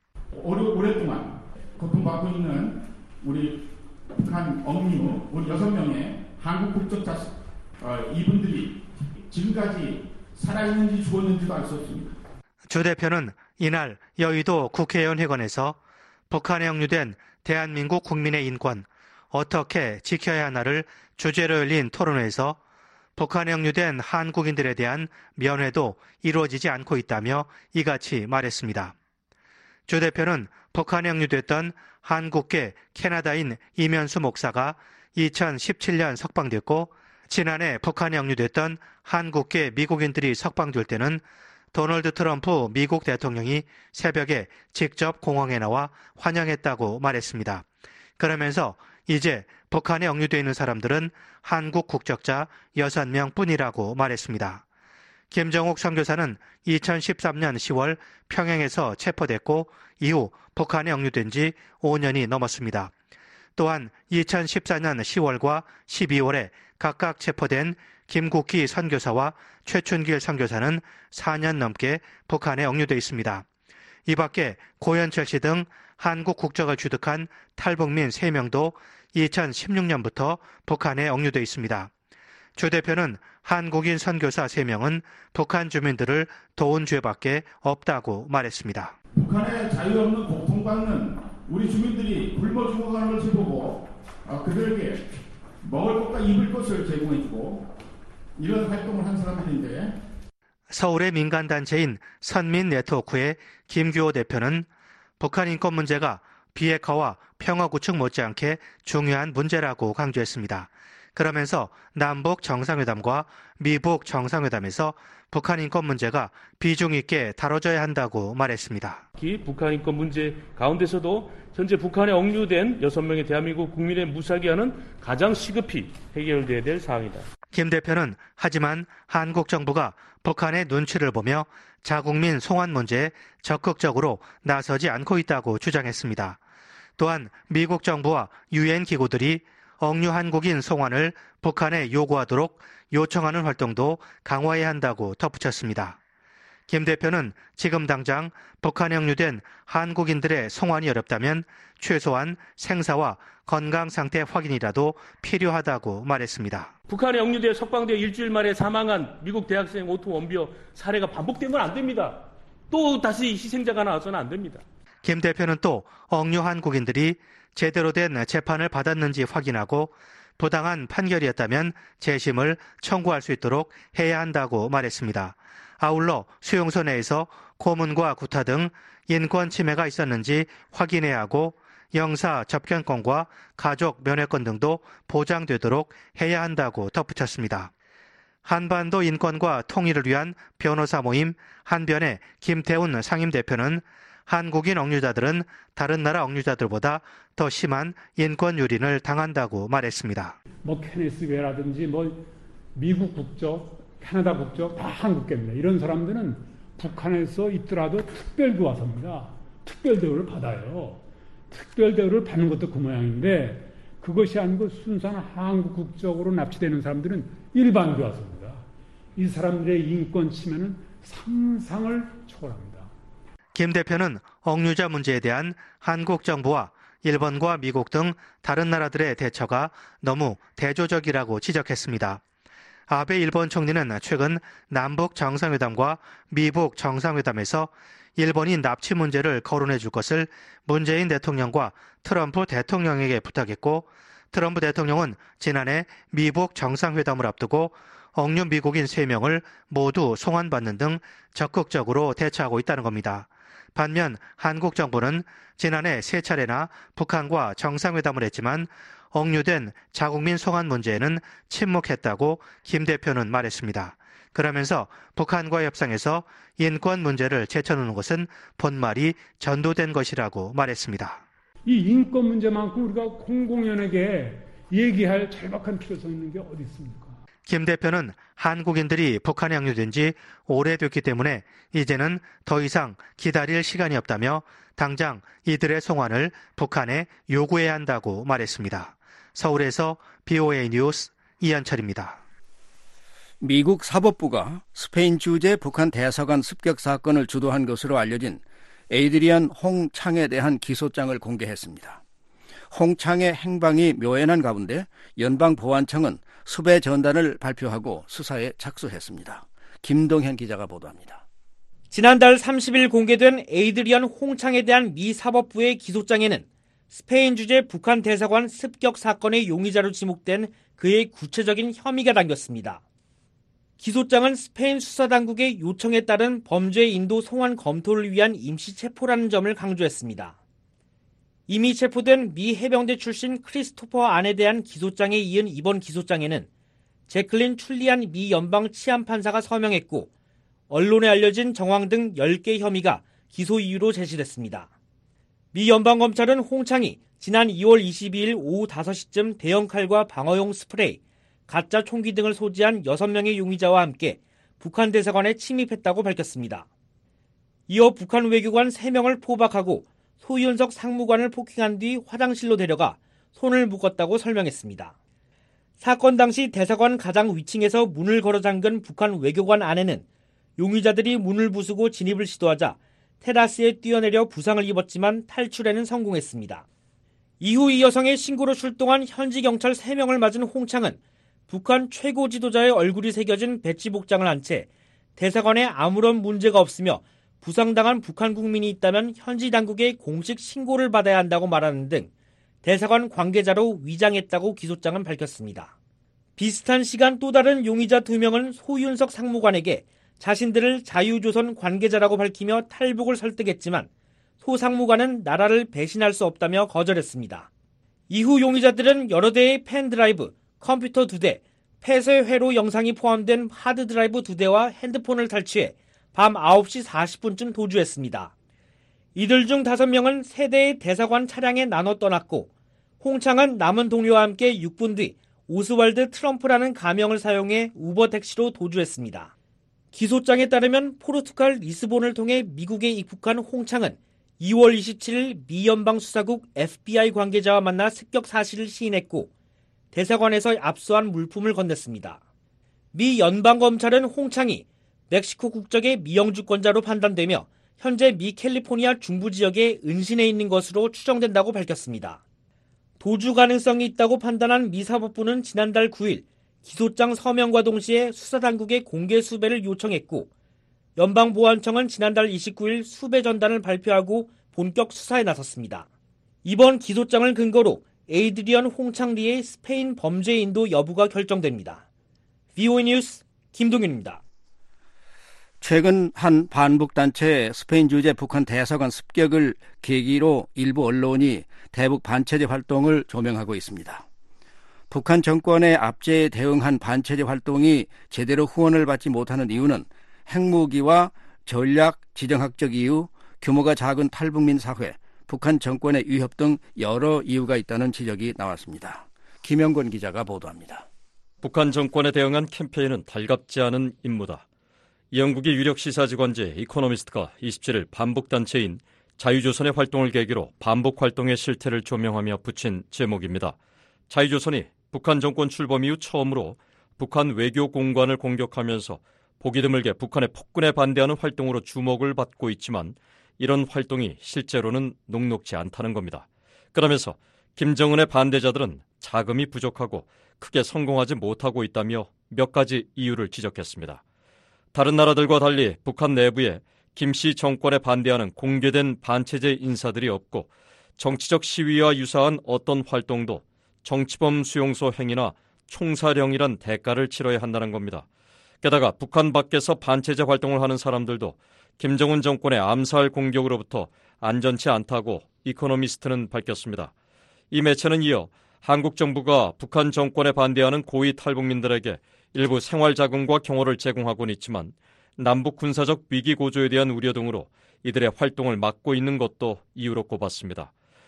오랫동안 고통받고 있는 우리 북한 억류 우리 여섯 명의 한국 국적자 어, 이분들이 지금까지 살아있는지 죽었는지도 알 수 없습니다. 주 대표는 이날 여의도 국회의원 회관에서 북한에 억류된 대한민국 국민의 인권 어떻게 지켜야 하나를 주제로 열린 토론회에서 북한에 억류된 한국인들에 대한 면회도 이루어지지 않고 있다며 이같이 말했습니다. 주 대표는 북한에 억류됐던 한국계 캐나다인 이면수 목사가 이천십칠 년 석방됐고 지난해 북한에 억류됐던 한국계 미국인들이 석방될 때는 도널드 트럼프 미국 대통령이 새벽에 직접 공항에 나와 환영했다고 말했습니다. 그러면서 이제 북한에 억류되어 있는 사람들은 한국 국적자 여섯 명 뿐이라고 말했습니다. 김정욱 선교사는 이천십삼 년 시월 평양에서 체포됐고 이후 북한에 억류된 지 오 년이 넘었습니다. 또한 이천십사 년 시월과 십이월에 각각 체포된 김국희 선교사와 최춘길 선교사는 사 년 넘게 북한에 억류돼 있습니다. 이 밖에 고현철 씨 등 한국 국적을 취득한 탈북민 세 명도 이천십육 년부터 북한에 억류돼 있습니다. 주 대표는 한국인 선교사 세 명은 북한 주민들을 도운 죄밖에 없다고 말했습니다. 북한에 자유 없는 고통받는 우리 주민들이 굶어 죽어가는 것을 보고 그들에게 먹을 것과 입을 것을 제공해주고 이런 활동을 한 사람들인데 서울의 민간단체인 선민네트워크의 김규호 대표는 북한 인권 문제가 비핵화와 평화 구축 못지않게 중요한 문제라고 강조했습니다. 그러면서 남북 정상회담과 미북 정상회담에서 북한 인권 문제가 비중 있게 다뤄져야 한다고 말했습니다. 북한 인권 문제 가운데서도 현재 북한에 억류된 여섯 명의 대한민국 국민의 무사기한은 가장 시급히 해결돼야 될 사항이다. 김 대표는 하지만 한국 정부가 북한의 눈치를 보며 자국민 송환 문제에 적극적으로 나서지 않고 있다고 주장했습니다. 또한 미국 정부와 유엔 기구들이 억류 한국인 송환을 북한에 요구하도록 요청하는 활동도 강화해야 한다고 덧붙였습니다. 김 대표는 지금 당장 북한에 억류된 한국인들의 송환이 어렵다면 최소한 생사와 건강 상태 확인이라도 필요하다고 말했습니다. 북한에 억류돼 석방되어 일주일 만에 사망한 미국 대학생 오토 원비어 사례가 반복되면 안 됩니다. 또 다시 희생자가 나와서는 안 됩니다. 김 대표는 또 억류 한국인들이 제대로 된 재판을 받았는지 확인하고 부당한 판결이었다면 재심을 청구할 수 있도록 해야 한다고 말했습니다. 아울러 수용소 내에서 고문과 구타 등 인권 침해가 있었는지 확인해야 하고 영사 접견권과 가족 면회권 등도 보장되도록 해야 한다고 덧붙였습니다. 한반도 인권과 통일을 위한 변호사 모임 한변의 김태훈 상임대표는 한국인 억류자들은 다른 나라 억류자들보다 더 심한 인권 유린을 당한다고 말했습니다. 뭐 케네스 베라든지 뭐 미국 국적, 캐나다 국적 다 한국계입니다. 이런 사람들은 북한에서 있더라도 특별 교화서입니다. 특별 대우를 받아요. 특별 대우를 받는 것도 그 모양인데 그것이 아니고 순수한 한국 국적으로 납치되는 사람들은 일반 교화서입니다. 이 사람들의 인권 침해는 상상을 초월합니다. 김 대표는 억류자 문제에 대한 한국 정부와 일본과 미국 등 다른 나라들의 대처가 너무 대조적이라고 지적했습니다. 아베 일본 총리는 최근 남북 정상회담과 미북 정상회담에서 일본이 납치 문제를 거론해 줄 것을 문재인 대통령과 트럼프 대통령에게 부탁했고 트럼프 대통령은 지난해 미북 정상회담을 앞두고 억류 미국인 세 명을 모두 송환받는 등 적극적으로 대처하고 있다는 겁니다. 반면 한국 정부는 지난해 세 차례나 북한과 정상회담을 했지만 억류된 자국민 송환 문제에는 침묵했다고 김 대표는 말했습니다. 그러면서 북한과 협상에서 인권 문제를 제쳐놓는 것은 본말이 전도된 것이라고 말했습니다. 이 인권 문제만큼 우리가 공공연하게 얘기할 절박한 필요성 있는 게 어디 있습니까? 김 대표는 한국인들이 북한에 억류된 지 오래됐기 때문에 이제는 더 이상 기다릴 시간이 없다며 당장 이들의 송환을 북한에 요구해야 한다고 말했습니다. 서울에서 비오에이 뉴스 이현철입니다. 미국 사법부가 스페인 주재 북한 대사관 습격 사건을 주도한 것으로 알려진 에이드리안 홍창에 대한 기소장을 공개했습니다. 홍창의 행방이 묘연한 가운데 연방보안청은 수배 전단을 발표하고 수사에 착수했습니다. 김동현 기자가 보도합니다. 지난달 삼십 일 공개된 에이드리안 홍창에 대한 미 사법부의 기소장에는 스페인 주재 북한 대사관 습격 사건의 용의자로 지목된 그의 구체적인 혐의가 담겼습니다. 기소장은 스페인 수사당국의 요청에 따른 범죄 인도 송환 검토를 위한 임시 체포라는 점을 강조했습니다. 이미 체포된 미 해병대 출신 크리스토퍼 안에 대한 기소장에 이은 이번 기소장에는 제클린 출리안 미 연방 치안판사가 서명했고 언론에 알려진 정황 등 열 개 혐의가 기소 이유로 제시됐습니다. 미 연방검찰은 홍창이 지난 이월 이십이일 오후 다섯 시쯤 대형 칼과 방어용 스프레이, 가짜 총기 등을 소지한 여섯 명의 용의자와 함께 북한 대사관에 침입했다고 밝혔습니다. 이어 북한 외교관 세 명을 포박하고 소윤석 상무관을 폭행한 뒤 화장실로 데려가 손을 묶었다고 설명했습니다. 사건 당시 대사관 가장 위층에서 문을 걸어 잠근 북한 외교관 안에는 용의자들이 문을 부수고 진입을 시도하자 테라스에 뛰어내려 부상을 입었지만 탈출에는 성공했습니다. 이후 이 여성의 신고로 출동한 현지 경찰 세 명을 맞은 홍창은 북한 최고 지도자의 얼굴이 새겨진 배지 복장을 한 채 대사관에 아무런 문제가 없으며 부상당한 북한 국민이 있다면 현지 당국에 공식 신고를 받아야 한다고 말하는 등 대사관 관계자로 위장했다고 기소장은 밝혔습니다. 비슷한 시간 또 다른 용의자 두 명은 소윤석 상무관에게 자신들을 자유조선 관계자라고 밝히며 탈북을 설득했지만 소 상무관은 나라를 배신할 수 없다며 거절했습니다. 이후 용의자들은 여러 대의 펜드라이브, 컴퓨터 두 대, 폐쇄 회로 영상이 포함된 하드드라이브 두 대와 핸드폰을 탈취해 밤 아홉 시 사십 분쯤 도주했습니다. 이들 중 다섯 명은 세 대의 대사관 차량에 나눠 떠났고 홍창은 남은 동료와 함께 육 분 뒤 오스왈드 트럼프라는 가명을 사용해 우버 택시로 도주했습니다. 기소장에 따르면 포르투갈 리스본을 통해 미국에 입국한 홍창은 이월 이십칠일 미 연방수사국 에프비아이 관계자와 만나 습격 사실을 시인했고 대사관에서 압수한 물품을 건넸습니다. 미 연방검찰은 홍창이 멕시코 국적의 미영주권자로 판단되며 현재 미 캘리포니아 중부 지역에 은신해 있는 것으로 추정된다고 밝혔습니다. 도주 가능성이 있다고 판단한 미 사법부는 지난달 구일 기소장 서명과 동시에 수사당국에 공개 수배를 요청했고 연방보안청은 지난달 이십구일 수배 전단을 발표하고 본격 수사에 나섰습니다. 이번 기소장을 근거로 에이드리언 홍창리의 스페인 범죄 인도 여부가 결정됩니다. 브이오에이 뉴스 김동윤입니다. 최근 한 반북단체의 스페인 주재 북한 대사관 습격을 계기로 일부 언론이 대북 반체제 활동을 조명하고 있습니다. 북한 정권의 압제에 대응한 반체제 활동이 제대로 후원을 받지 못하는 이유는 핵무기와 전략, 지정학적 이유, 규모가 작은 탈북민 사회, 북한 정권의 위협 등 여러 이유가 있다는 지적이 나왔습니다. 김영권 기자가 보도합니다. 북한 정권에 대응한 캠페인은 달갑지 않은 임무다. 영국의 유력 시사지관지 이코노미스트가 이십칠일 반북단체인 자유조선의 활동을 계기로 반북활동의 실태를 조명하며 붙인 제목입니다. 자유조선이 북한 정권 출범 이후 처음으로 북한 외교 공관을 공격하면서 보기 드물게 북한의 폭군에 반대하는 활동으로 주목을 받고 있지만 이런 활동이 실제로는 녹록지 않다는 겁니다. 그러면서 김정은의 반대자들은 자금이 부족하고 크게 성공하지 못하고 있다며 몇 가지 이유를 지적했습니다. 다른 나라들과 달리 북한 내부에 김씨 정권에 반대하는 공개된 반체제 인사들이 없고 정치적 시위와 유사한 어떤 활동도 정치범 수용소 행위나 총사령이란 대가를 치러야 한다는 겁니다. 게다가 북한 밖에서 반체제 활동을 하는 사람들도 김정은 정권의 암살 공격으로부터 안전치 않다고 이코노미스트는 밝혔습니다. 이 매체는 이어 한국 정부가 북한 정권에 반대하는 고위 탈북민들에게 일부 생활자금과 경호를 제공하고는 있지만 남북 군사적 위기 고조에 대한 우려 등으로 이들의 활동을 막고 있는 것도 이유로 꼽았습니다.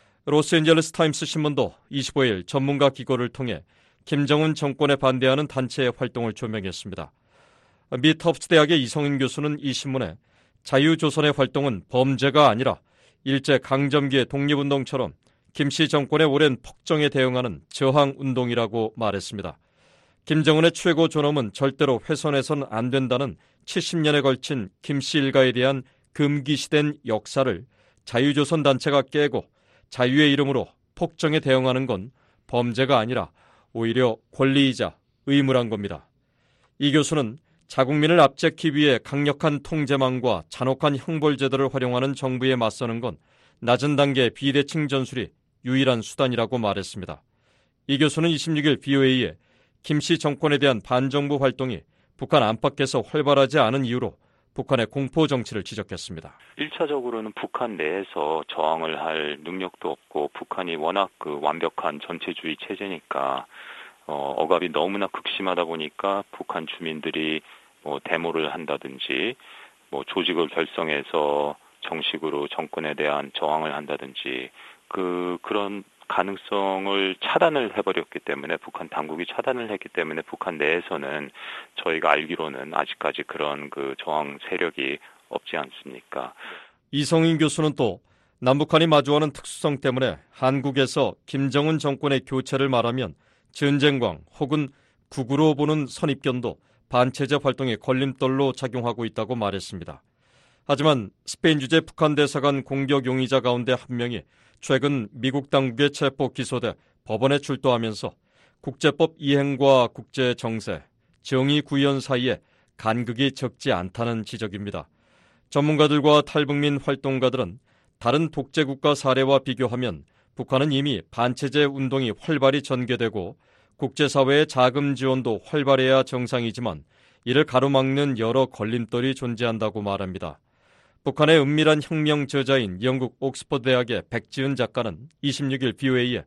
로스앤젤레스 타임스 신문도 이십오일 전문가 기고를 통해 김정은 정권에 반대하는 단체의 활동을 조명했습니다. 미 터프트 대학의 이성인 교수는 이 신문에 자유조선의 활동은 범죄가 아니라 일제 강점기의 독립운동처럼 김씨 정권의 오랜 폭정에 대응하는 저항운동이라고 말했습니다. 김정은의 최고 존엄은 절대로 훼손해선 안 된다는 칠십 년에 걸친 김씨 일가에 대한 금기시된 역사를 자유조선 단체가 깨고 자유의 이름으로 폭정에 대응하는 건 범죄가 아니라 오히려 권리이자 의무란 겁니다. 이 교수는 자국민을 압제하기 위해 강력한 통제망과 잔혹한 형벌제도를 활용하는 정부에 맞서는 건 낮은 단계의 비대칭 전술이 유일한 수단이라고 말했습니다. 이 교수는 이십육일 브이오에이에 김씨 정권에 대한 반정부 활동이 북한 안팎에서 활발하지 않은 이유로 북한의 공포 정치를 지적했습니다. 일차적으로는 북한 내에서 저항을 할 능력도 없고 북한이 워낙 그 완벽한 전체주의 체제니까 어, 억압이 너무나 극심하다 보니까 북한 주민들이 뭐 데모를 한다든지 뭐 조직을 결성해서 정식으로 정권에 대한 저항을 한다든지 그 그런 가능성을 차단을 해버렸기 때문에 북한 당국이 차단을 했기 때문에 북한 내에서는 저희가 알기로는 아직까지 그런 그 저항 세력이 없지 않습니까? 이성인 교수는 또 남북한이 마주하는 특수성 때문에 한국에서 김정은 정권의 교체를 말하면 전쟁광 혹은 국으로 보는 선입견도 반체제 활동의 걸림돌로 작용하고 있다고 말했습니다. 하지만 스페인 주재 북한 대사관 공격 용의자 가운데 한 명이 최근 미국 당국에 체포 기소돼 법원에 출두하면서 국제법 이행과 국제 정세, 정의 구현 사이에 간극이 적지 않다는 지적입니다. 전문가들과 탈북민 활동가들은 다른 독재국가 사례와 비교하면 북한은 이미 반체제 운동이 활발히 전개되고 국제사회의 자금 지원도 활발해야 정상이지만 이를 가로막는 여러 걸림돌이 존재한다고 말합니다. 북한의 은밀한 혁명 저자인 영국 옥스퍼드 대학의 백지은 작가는 이십육일 브이오에이에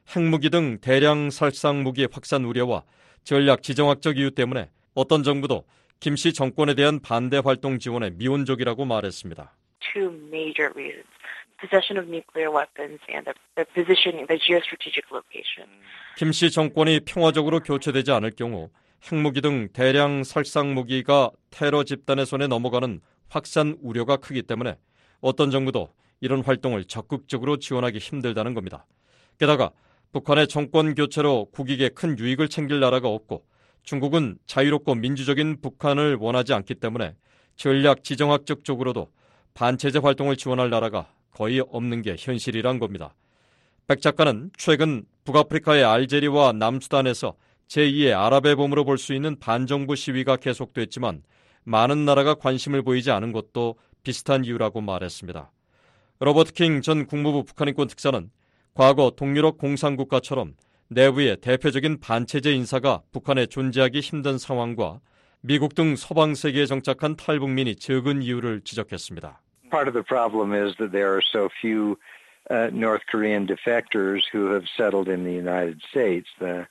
핵무기 등 대량 살상 무기 확산 우려와 전략 지정학적 이유 때문에 어떤 정부도 김씨 정권에 대한 반대 활동 지원에 미온적이라고 말했습니다. Two major reasons. Possession of nuclear weapons and the, the positioning, the geostrategic location. 김씨 정권이 평화적으로 교체되지 않을 경우 핵무기 등 대량 살상 무기가 테러 집단의 손에 넘어가는 확산 우려가 크기 때문에 어떤 정부도 이런 활동을 적극적으로 지원하기 힘들다는 겁니다. 게다가 북한의 정권 교체로 국익에 큰 유익을 챙길 나라가 없고 중국은 자유롭고 민주적인 북한을 원하지 않기 때문에 전략 지정학적 쪽으로도 반체제 활동을 지원할 나라가 거의 없는 게 현실이란 겁니다. 백 작가는 최근 북아프리카의 알제리와 남수단에서 제이의 아랍의 봄으로 볼 수 있는 반정부 시위가 계속됐지만 많은 나라가 관심을 보이지 않은 것도 비슷한 이유라고 말했습니다. 로버트 킹 전 국무부 북한인권 특사는 과거 동유럽 공산국가처럼 내부의 대표적인 반체제 인사가 북한에 존재하기 힘든 상황과 미국 등 서방 세계에 정착한 탈북민이 적은 이유를 지적했습니다. Part of the problem is that there are so few uh, North Korean defectors who have settled in the United States. The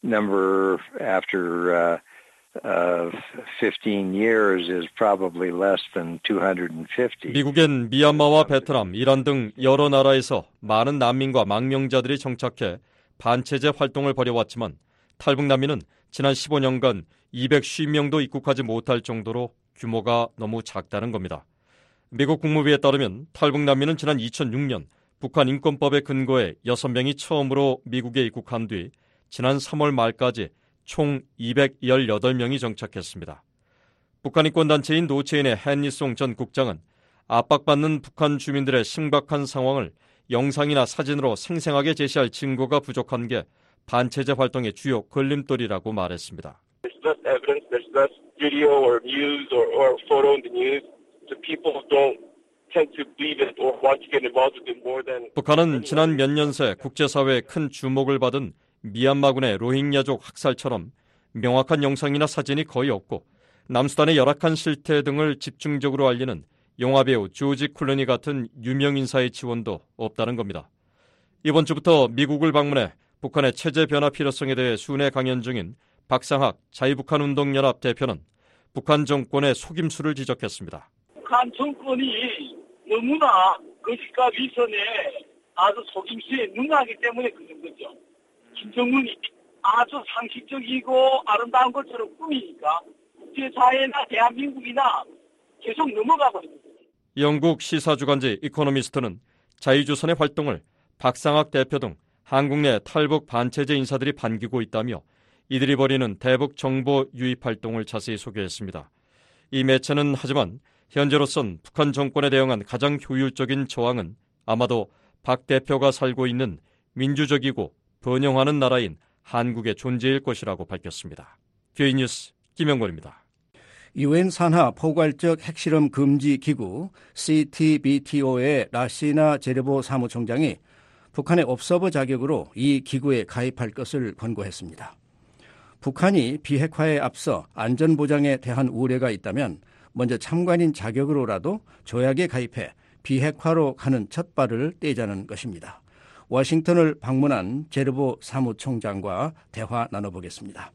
number after uh, uh, fifteen years is probably less than two hundred fifty. 미국엔 미얀마와 베트남, 이란 등 여러 나라에서 많은 난민과 망명자들이 정착해 반체제 활동을 벌여왔지만 탈북 난민은 지난 십오 년간 이백오십 명도 입국하지 못할 정도로 규모가 너무 작다는 겁니다. 미국 국무부에 따르면 탈북 난민은 지난 이천육 년 북한 인권법에 근거해 여섯 명이 처음으로 미국에 입국한 뒤 지난 삼월 말까지 총 이백십팔 명이 정착했습니다. 북한 인권단체인 노체인의 헨리송 전 국장은 압박받는 북한 주민들의 심각한 상황을 영상이나 사진으로 생생하게 제시할 증거가 부족한 게 반체제 활동의 주요 걸림돌이라고 말했습니다. There's less evidence, there's less video or news or, or photo in the news. So people don't tend to believe it or want to get involved with it more than. 북한은 지난 몇 년 새 국제사회에 큰 주목을 받은 미얀마군의 로힝야족 학살처럼 명확한 영상이나 사진이 거의 없고 남수단의 열악한 실태 등을 집중적으로 알리는 영화배우 조지 클루니 같은 유명 인사의 지원도 없다는 겁니다. 이번 주부터 미국을 방문해 북한의 체제 변화 필요성에 대해 순회 강연 중인 박상학 자유북한운동연합 대표는 북한 정권의 속임수를 지적했습니다. 북한 정권이 너무나 거짓과 위선에 아주 속임수에 능하기 때문에 그런 거죠. 김정은이 아주 상식적이고 아름다운 것처럼 꾸미니까 국제사회나 대한민국이나 계속 넘어가고 있는 거죠. 영국 시사주간지 이코노미스트는 자유조선의 활동을 박상학 대표 등 한국 내 탈북 반체제 인사들이 반기고 있다며 이들이 벌이는 대북 정보 유입 활동을 자세히 소개했습니다. 이 매체는 하지만 현재로선 북한 정권에 대응한 가장 효율적인 저항은 아마도 박 대표가 살고 있는 민주적이고 번영하는 나라인 한국의 존재일 것이라고 밝혔습니다. 뷰이 뉴스 김영권입니다. 유엔 산하 포괄적 핵실험 금지 기구 씨티비티오의 라시나 제르보 사무총장이 북한의 옵서버 자격으로 이 기구에 가입할 것을 권고했습니다. 북한이 비핵화에 앞서 안전보장에 대한 우려가 있다면 먼저 참관인 자격으로라도 조약에 가입해 비핵화로 가는 첫 발을 떼자는 것입니다. 워싱턴을 방문한 제르보 사무총장과 대화 나눠보겠습니다.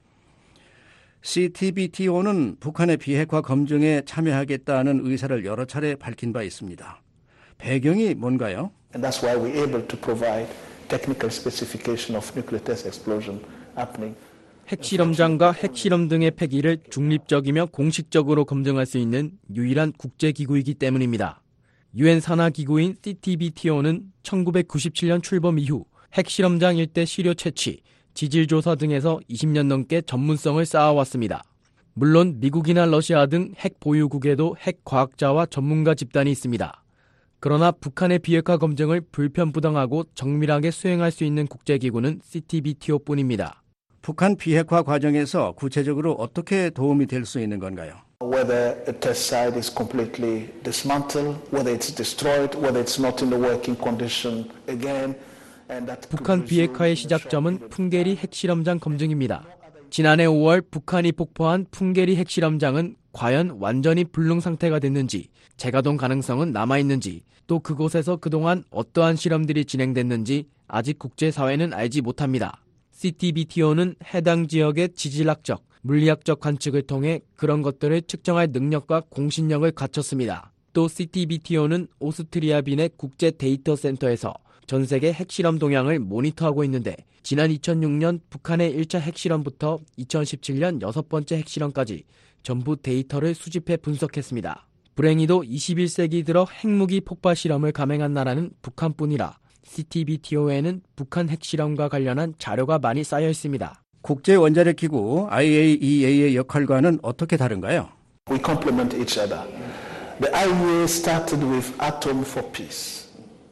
씨티비티오는 북한의 비핵화 검증에 참여하겠다는 의사를 여러 차례 밝힌 바 있습니다. 배경이 뭔가요? And that's why we're able to provide technical specification of nuclear test explosion happening. 핵실험장과 핵실험 등의 폐기를 중립적이며 공식적으로 검증할 수 있는 유일한 국제기구이기 때문입니다. 유엔 산하기구인 씨티비티오는 천구백구십칠 년 출범 이후 핵실험장 일대 시료 채취, 지질조사 등에서 이십 년 넘게 전문성을 쌓아왔습니다. 물론 미국이나 러시아 등 핵 보유국에도 핵 과학자와 전문가 집단이 있습니다. 그러나 북한의 비핵화 검증을 불편부당하고 정밀하게 수행할 수 있는 국제기구는 씨티비티오뿐입니다. 북한 비핵화 과정에서 구체적으로 어떻게 도움이 될 수 있는 건가요? Whether a test site is completely dismantled, whether it's destroyed, whether it's not in the working condition again. 북한 비핵화의 시작점은 풍계리 핵실험장 검증입니다. 지난해 오월 북한이 폭파한 풍계리 핵실험장은 과연 완전히 불능 상태가 됐는지, 재가동 가능성은 남아있는지, 또 그곳에서 그동안 어떠한 실험들이 진행됐는지 아직 국제사회는 알지 못합니다. 씨티비티오는 해당 지역의 지질학적, 물리학적 관측을 통해 그런 것들을 측정할 능력과 공신력을 갖췄습니다. 또 씨티비티오는 오스트리아 빈의 국제 데이터 센터에서 전 세계 핵실험 동향을 모니터하고 있는데 지난 이천육 년 북한의 일 차 핵실험부터 이천십칠 년 여섯 번째 핵실험까지 전부 데이터를 수집해 분석했습니다. 불행히도 이십일 세기 들어 핵무기 폭발 실험을 감행한 나라는 북한뿐이라 씨티비티오에는 북한 핵실험과 관련한 자료가 많이 쌓여 있습니다. 국제원자력기구 아이에이이에이의 역할과는 어떻게 다른가요? We complement each other. The 아이이에이 started with Atom for Peace.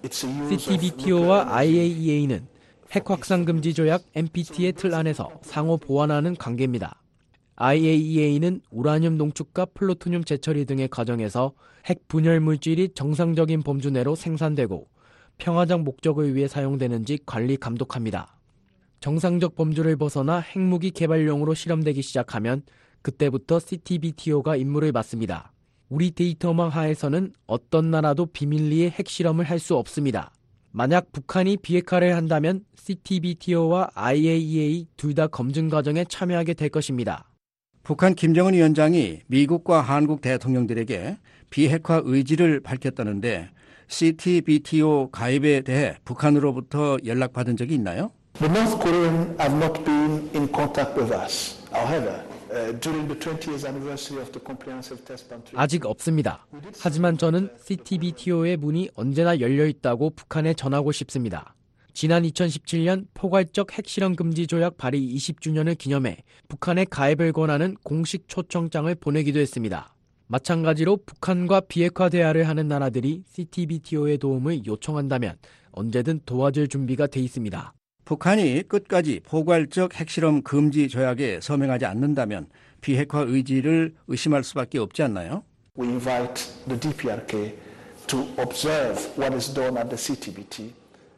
씨티비티오와 아이에이이에이는 핵 확산 금지 조약 엔피티의 틀 안에서 상호 보완하는 관계입니다. 아이에이이에이는 우라늄 농축과 플루토늄 재처리 등의 과정에서 핵 분열 물질이 정상적인 범주 내로 생산되고 평화적 목적을 위해 사용되는지 관리 감독합니다. 정상적 범주를 벗어나 핵무기 개발용으로 실험되기 시작하면 그때부터 씨티비티오가 임무를 맡습니다. 우리 데이터망 하에서는 어떤 나라도 비밀리에 핵실험을 할 수 없습니다. 만약 북한이 비핵화를 한다면 씨티비티오와 아이에이이에이 둘 다 검증 과정에 참여하게 될 것입니다. 북한 김정은 위원장이 미국과 한국 대통령들에게 비핵화 의지를 밝혔다는데 씨티비티오 가입에 대해 북한으로부터 연락받은 적이 있나요? The North Koreans have not been in contact with us. However, uh, during the twentieth anniversary of the comprehensive test ban treaty, 아직 없습니다. 하지만 저는 씨티비티오의 문이 언제나 열려 있다고 북한에 전하고 싶습니다. 지난 이천십칠 년 포괄적 핵실험 금지 조약 발의 이십 주년을 기념해 북한에 가입을 권하는 공식 초청장을 보내기도 했습니다. 마찬가지로 북한과 비핵화 대화를 하는 나라들이 씨티비티오의 도움을 요청한다면 언제든 도와줄 준비가 돼 있습니다. 북한이 끝까지 포괄적 핵실험 금지 조약에 서명하지 않는다면 비핵화 의지를 의심할 수밖에 없지 않나요? We invite the 디피아르케이 to observe what is done at the 씨티비티.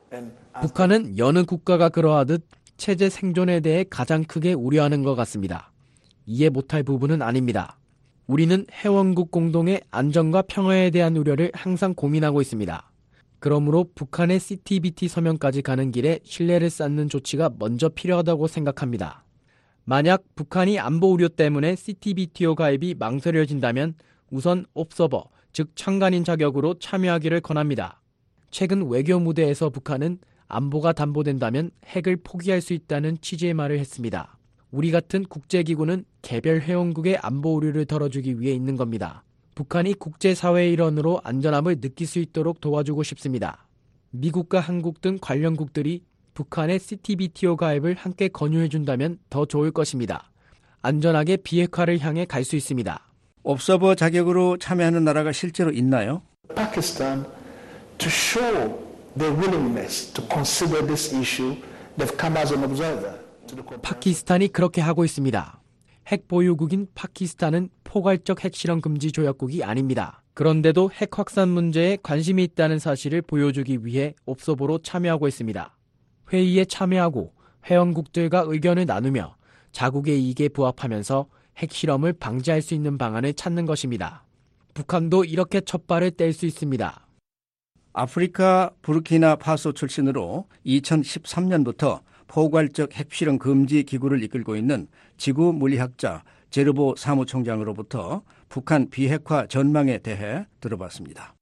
북한은 여느 국가가 그러하듯 체제 생존에 대해 가장 크게 우려하는 것 같습니다. 이해 못할 부분은 아닙니다. 우리는 회원국 공동의 안전과 평화에 대한 우려를 항상 고민하고 있습니다. 그러므로 북한의 씨티비티 서명까지 가는 길에 신뢰를 쌓는 조치가 먼저 필요하다고 생각합니다. 만약 북한이 안보 우려 때문에 씨티비티오 가입이 망설여진다면 우선 옵서버, 즉 참관인 자격으로 참여하기를 권합니다. 최근 외교 무대에서 북한은 안보가 담보된다면 핵을 포기할 수 있다는 취지의 말을 했습니다. 우리 같은 국제기구는 개별 회원국의 안보 우려를 덜어주기 위해 있는 겁니다. 북한이 국제사회의 일원으로 안전함을 느낄 수 있도록 도와주고 싶습니다. 미국과 한국 등 관련국들이 북한의 씨티비티오 가입을 함께 권유해준다면 더 좋을 것입니다. 안전하게 비핵화를 향해 갈 수 있습니다. 옵서버 자격으로 참여하는 나라가 실제로 있나요? Pakistan, to show their willingness to consider this issue, they've come as an observer. 파키스탄이 그렇게 하고 있습니다. 핵 보유국인 파키스탄은 포괄적 핵실험 금지 조약국이 아닙니다. 그런데도 핵 확산 문제에 관심이 있다는 사실을 보여주기 위해 옵서버로 참여하고 있습니다. 회의에 참여하고 회원국들과 의견을 나누며 자국의 이익에 부합하면서 핵실험을 방지할 수 있는 방안을 찾는 것입니다. 북한도 이렇게 첫 발을 뗄 수 있습니다. 아프리카 부르키나파소 출신으로 이천십삼 년부터 포괄적 핵실험 금지 기구를 이끌고 있는 지구 물리학자 제르보 사무총장으로부터 북한 비핵화 전망에 대해 들어봤습니다.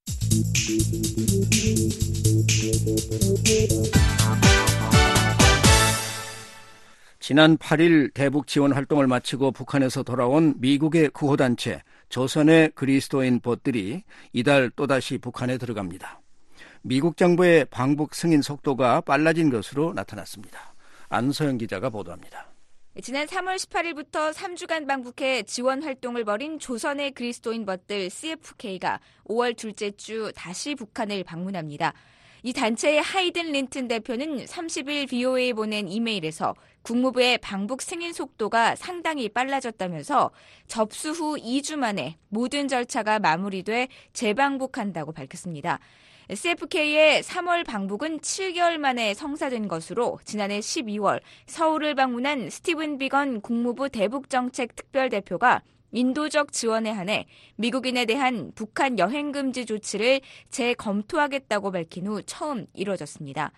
지난 팔 일 대북 지원 활동을 마치고 북한에서 돌아온 미국의 구호단체 조선의 그리스도인 벗들이 이달 또다시 북한에 들어갑니다. 미국 정부의 방북 승인 속도가 빨라진 것으로 나타났습니다. 안소영 기자가 보도합니다. 지난 삼월 십팔일부터 삼 주간 방북해 지원 활동을 벌인 조선의 그리스도인 벗들 씨에프케이가 오월 둘째 주 다시 북한을 방문합니다. 이 단체의 하이든 린튼 대표는 삼십일 브이오에이에 보낸 이메일에서 국무부의 방북 승인 속도가 상당히 빨라졌다면서 접수 후 이 주 만에 모든 절차가 마무리돼 재방북한다고 밝혔습니다. 씨에프케이의 삼월 방북은 칠 개월 만에 성사된 것으로 지난해 십이월 서울을 방문한 스티븐 비건 국무부 대북정책 특별대표가 인도적 지원에 한해 미국인에 대한 북한 여행 금지 조치를 재검토하겠다고 밝힌 후 처음 이뤄졌습니다.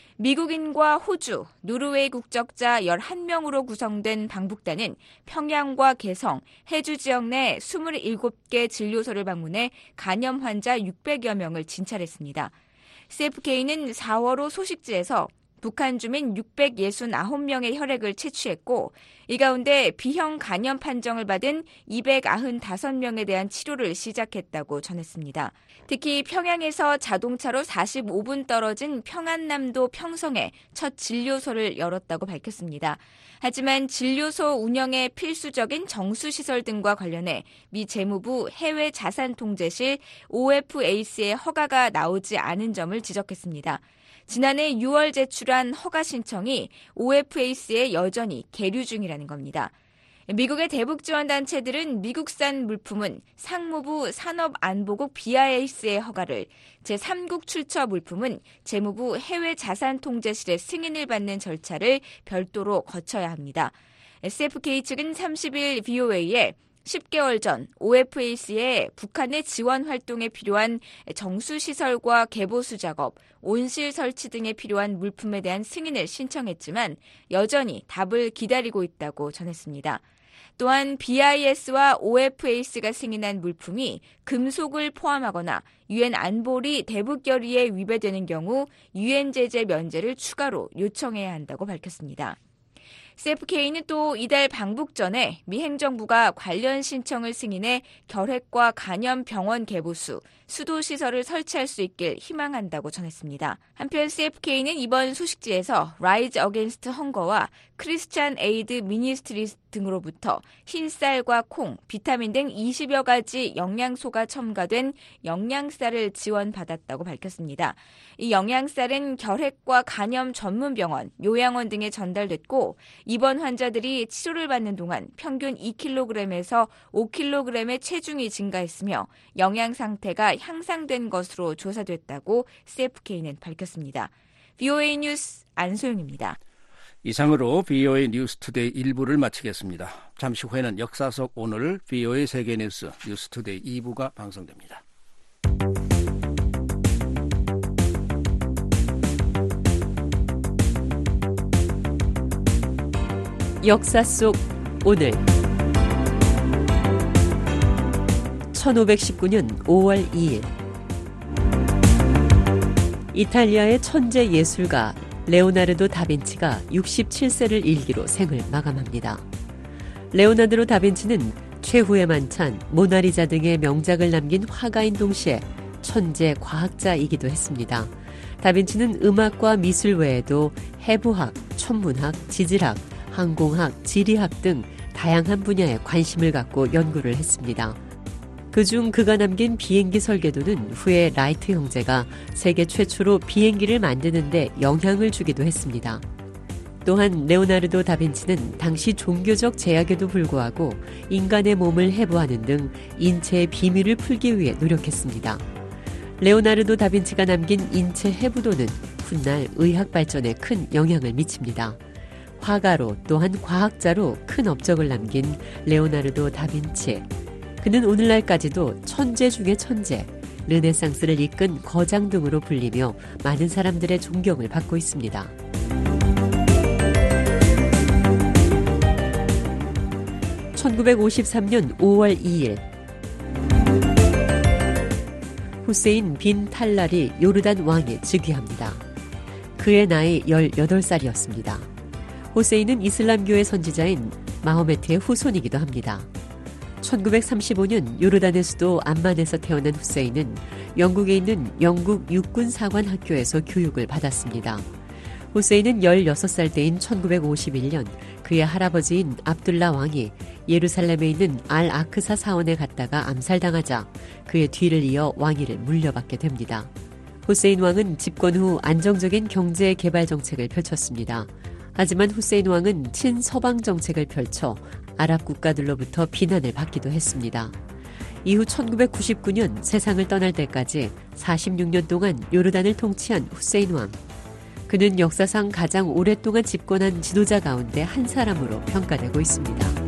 미국인과 호주, 노르웨이 국적자 열한 명으로 구성된 방북단은 평양과 개성, 해주 지역 내 이십칠 개 진료소를 방문해 간염 환자 육백여 명을 진찰했습니다. 씨에프케이는 사월 호 소식지에서 북한 주민 육백육십구 명의 혈액을 채취했고 이 가운데 B형 간염 판정을 받은 이백구십오 명에 대한 치료를 시작했다고 전했습니다. 특히 평양에서 자동차로 사십오 분 떨어진 평안남도 평성에 첫 진료소를 열었다고 밝혔습니다. 하지만 진료소 운영에 필수적인 정수시설 등과 관련해 미 재무부 해외자산통제실 오에프에이씨의 허가가 나오지 않은 점을 지적했습니다. 지난해 유월 제출한 허가 신청이 오에프에이씨에 여전히 계류 중이라는 겁니다. 미국의 대북 지원 단체들은 미국산 물품은 상무부 산업안보국 비아이에스의 허가를, 제삼국 출처 물품은 재무부 해외자산통제실의 승인을 받는 절차를 별도로 거쳐야 합니다. 씨에프케이 측은 삼십 일 브이오에이에 십 개월 전 오에프에이씨에 북한의 지원 활동에 필요한 정수시설과 개보수 작업, 온실 설치 등에 필요한 물품에 대한 승인을 신청했지만 여전히 답을 기다리고 있다고 전했습니다. 또한 비아이에스와 오에프에이씨가 승인한 물품이 금속을 포함하거나 유엔 안보리 대북 결의에 위배되는 경우 유엔 제재 면제를 추가로 요청해야 한다고 밝혔습니다. 씨에프케이는 또 이달 방북 전에 미 행정부가 관련 신청을 승인해 결핵과 간염 병원 개보수, 수도시설을 설치할 수 있길 희망한다고 전했습니다. 한편 씨에프케이는 이번 소식지에서 라이즈 어게인스트 헝거와 크리스찬 에이드 미니스트리스 등으로부터 흰쌀과 콩, 비타민 등 이십여 가지 영양소가 첨가된 영양쌀을 지원받았다고 밝혔습니다. 이 영양쌀은 결핵과 간염 전문병원, 요양원 등에 전달됐고 입원 환자들이 치료를 받는 동안 평균 이 킬로그램에서 오 킬로그램의 체중이 증가했으며 영양 상태가 향상된 것으로 조사됐다고 씨에프케이는 밝혔습니다. 브이오에이 뉴스 안소영입니다. 이상으로 브이오에이 뉴스투데이 일 부를 마치겠습니다. 잠시 후에는 역사 속 오늘 브이오에이 세계뉴스 뉴스투데이 이 부가 방송됩니다. 역사 속 오늘 천오백십구 년 오월 이일 이탈리아의 천재 예술가 레오나르도 다빈치가 육십칠 세를 일기로 생을 마감합니다. 레오나르도 다빈치는 최후의 만찬, 모나리자 등의 명작을 남긴 화가인 동시에 천재 과학자이기도 했습니다. 다빈치는 음악과 미술 외에도 해부학, 천문학, 지질학, 항공학, 지리학 등 다양한 분야에 관심을 갖고 연구를 했습니다. 그중 그가 남긴 비행기 설계도는 후에 라이트 형제가 세계 최초로 비행기를 만드는 데 영향을 주기도 했습니다. 또한 레오나르도 다빈치는 당시 종교적 제약에도 불구하고 인간의 몸을 해부하는 등 인체의 비밀을 풀기 위해 노력했습니다. 레오나르도 다빈치가 남긴 인체 해부도는 훗날 의학 발전에 큰 영향을 미칩니다. 화가로 또한 과학자로 큰 업적을 남긴 레오나르도 다빈치. 그는 오늘날까지도 천재 중의 천재, 르네상스를 이끈 거장 등으로 불리며 많은 사람들의 존경을 받고 있습니다. 천구백오십삼 년 오월 이일 후세인 빈 탈랄이 요르단 왕에 즉위합니다. 그의 나이 열여덟 살이었습니다. 후세인은 이슬람교의 선지자인 마호메트의 후손이기도 합니다. 천구백삼십오 년 요르단의 수도 암만에서 태어난 후세인은 영국에 있는 영국 육군사관 학교에서 교육을 받았습니다. 후세인은 열여섯 살 때인 천구백오십일 년 그의 할아버지인 압둘라 왕이 예루살렘에 있는 알 아크사 사원에 갔다가 암살당하자 그의 뒤를 이어 왕위를 물려받게 됩니다. 후세인 왕은 집권 후 안정적인 경제 개발 정책을 펼쳤습니다. 하지만 후세인 왕은 친서방 정책을 펼쳐 아랍 국가들로부터 비난을 받기도 했습니다. 이후 천구백구십구 년 세상을 떠날 때까지 사십육 년 동안 요르단을 통치한 후세인 왕. 그는 역사상 가장 오랫동안 집권한 지도자 가운데 한 사람으로 평가되고 있습니다.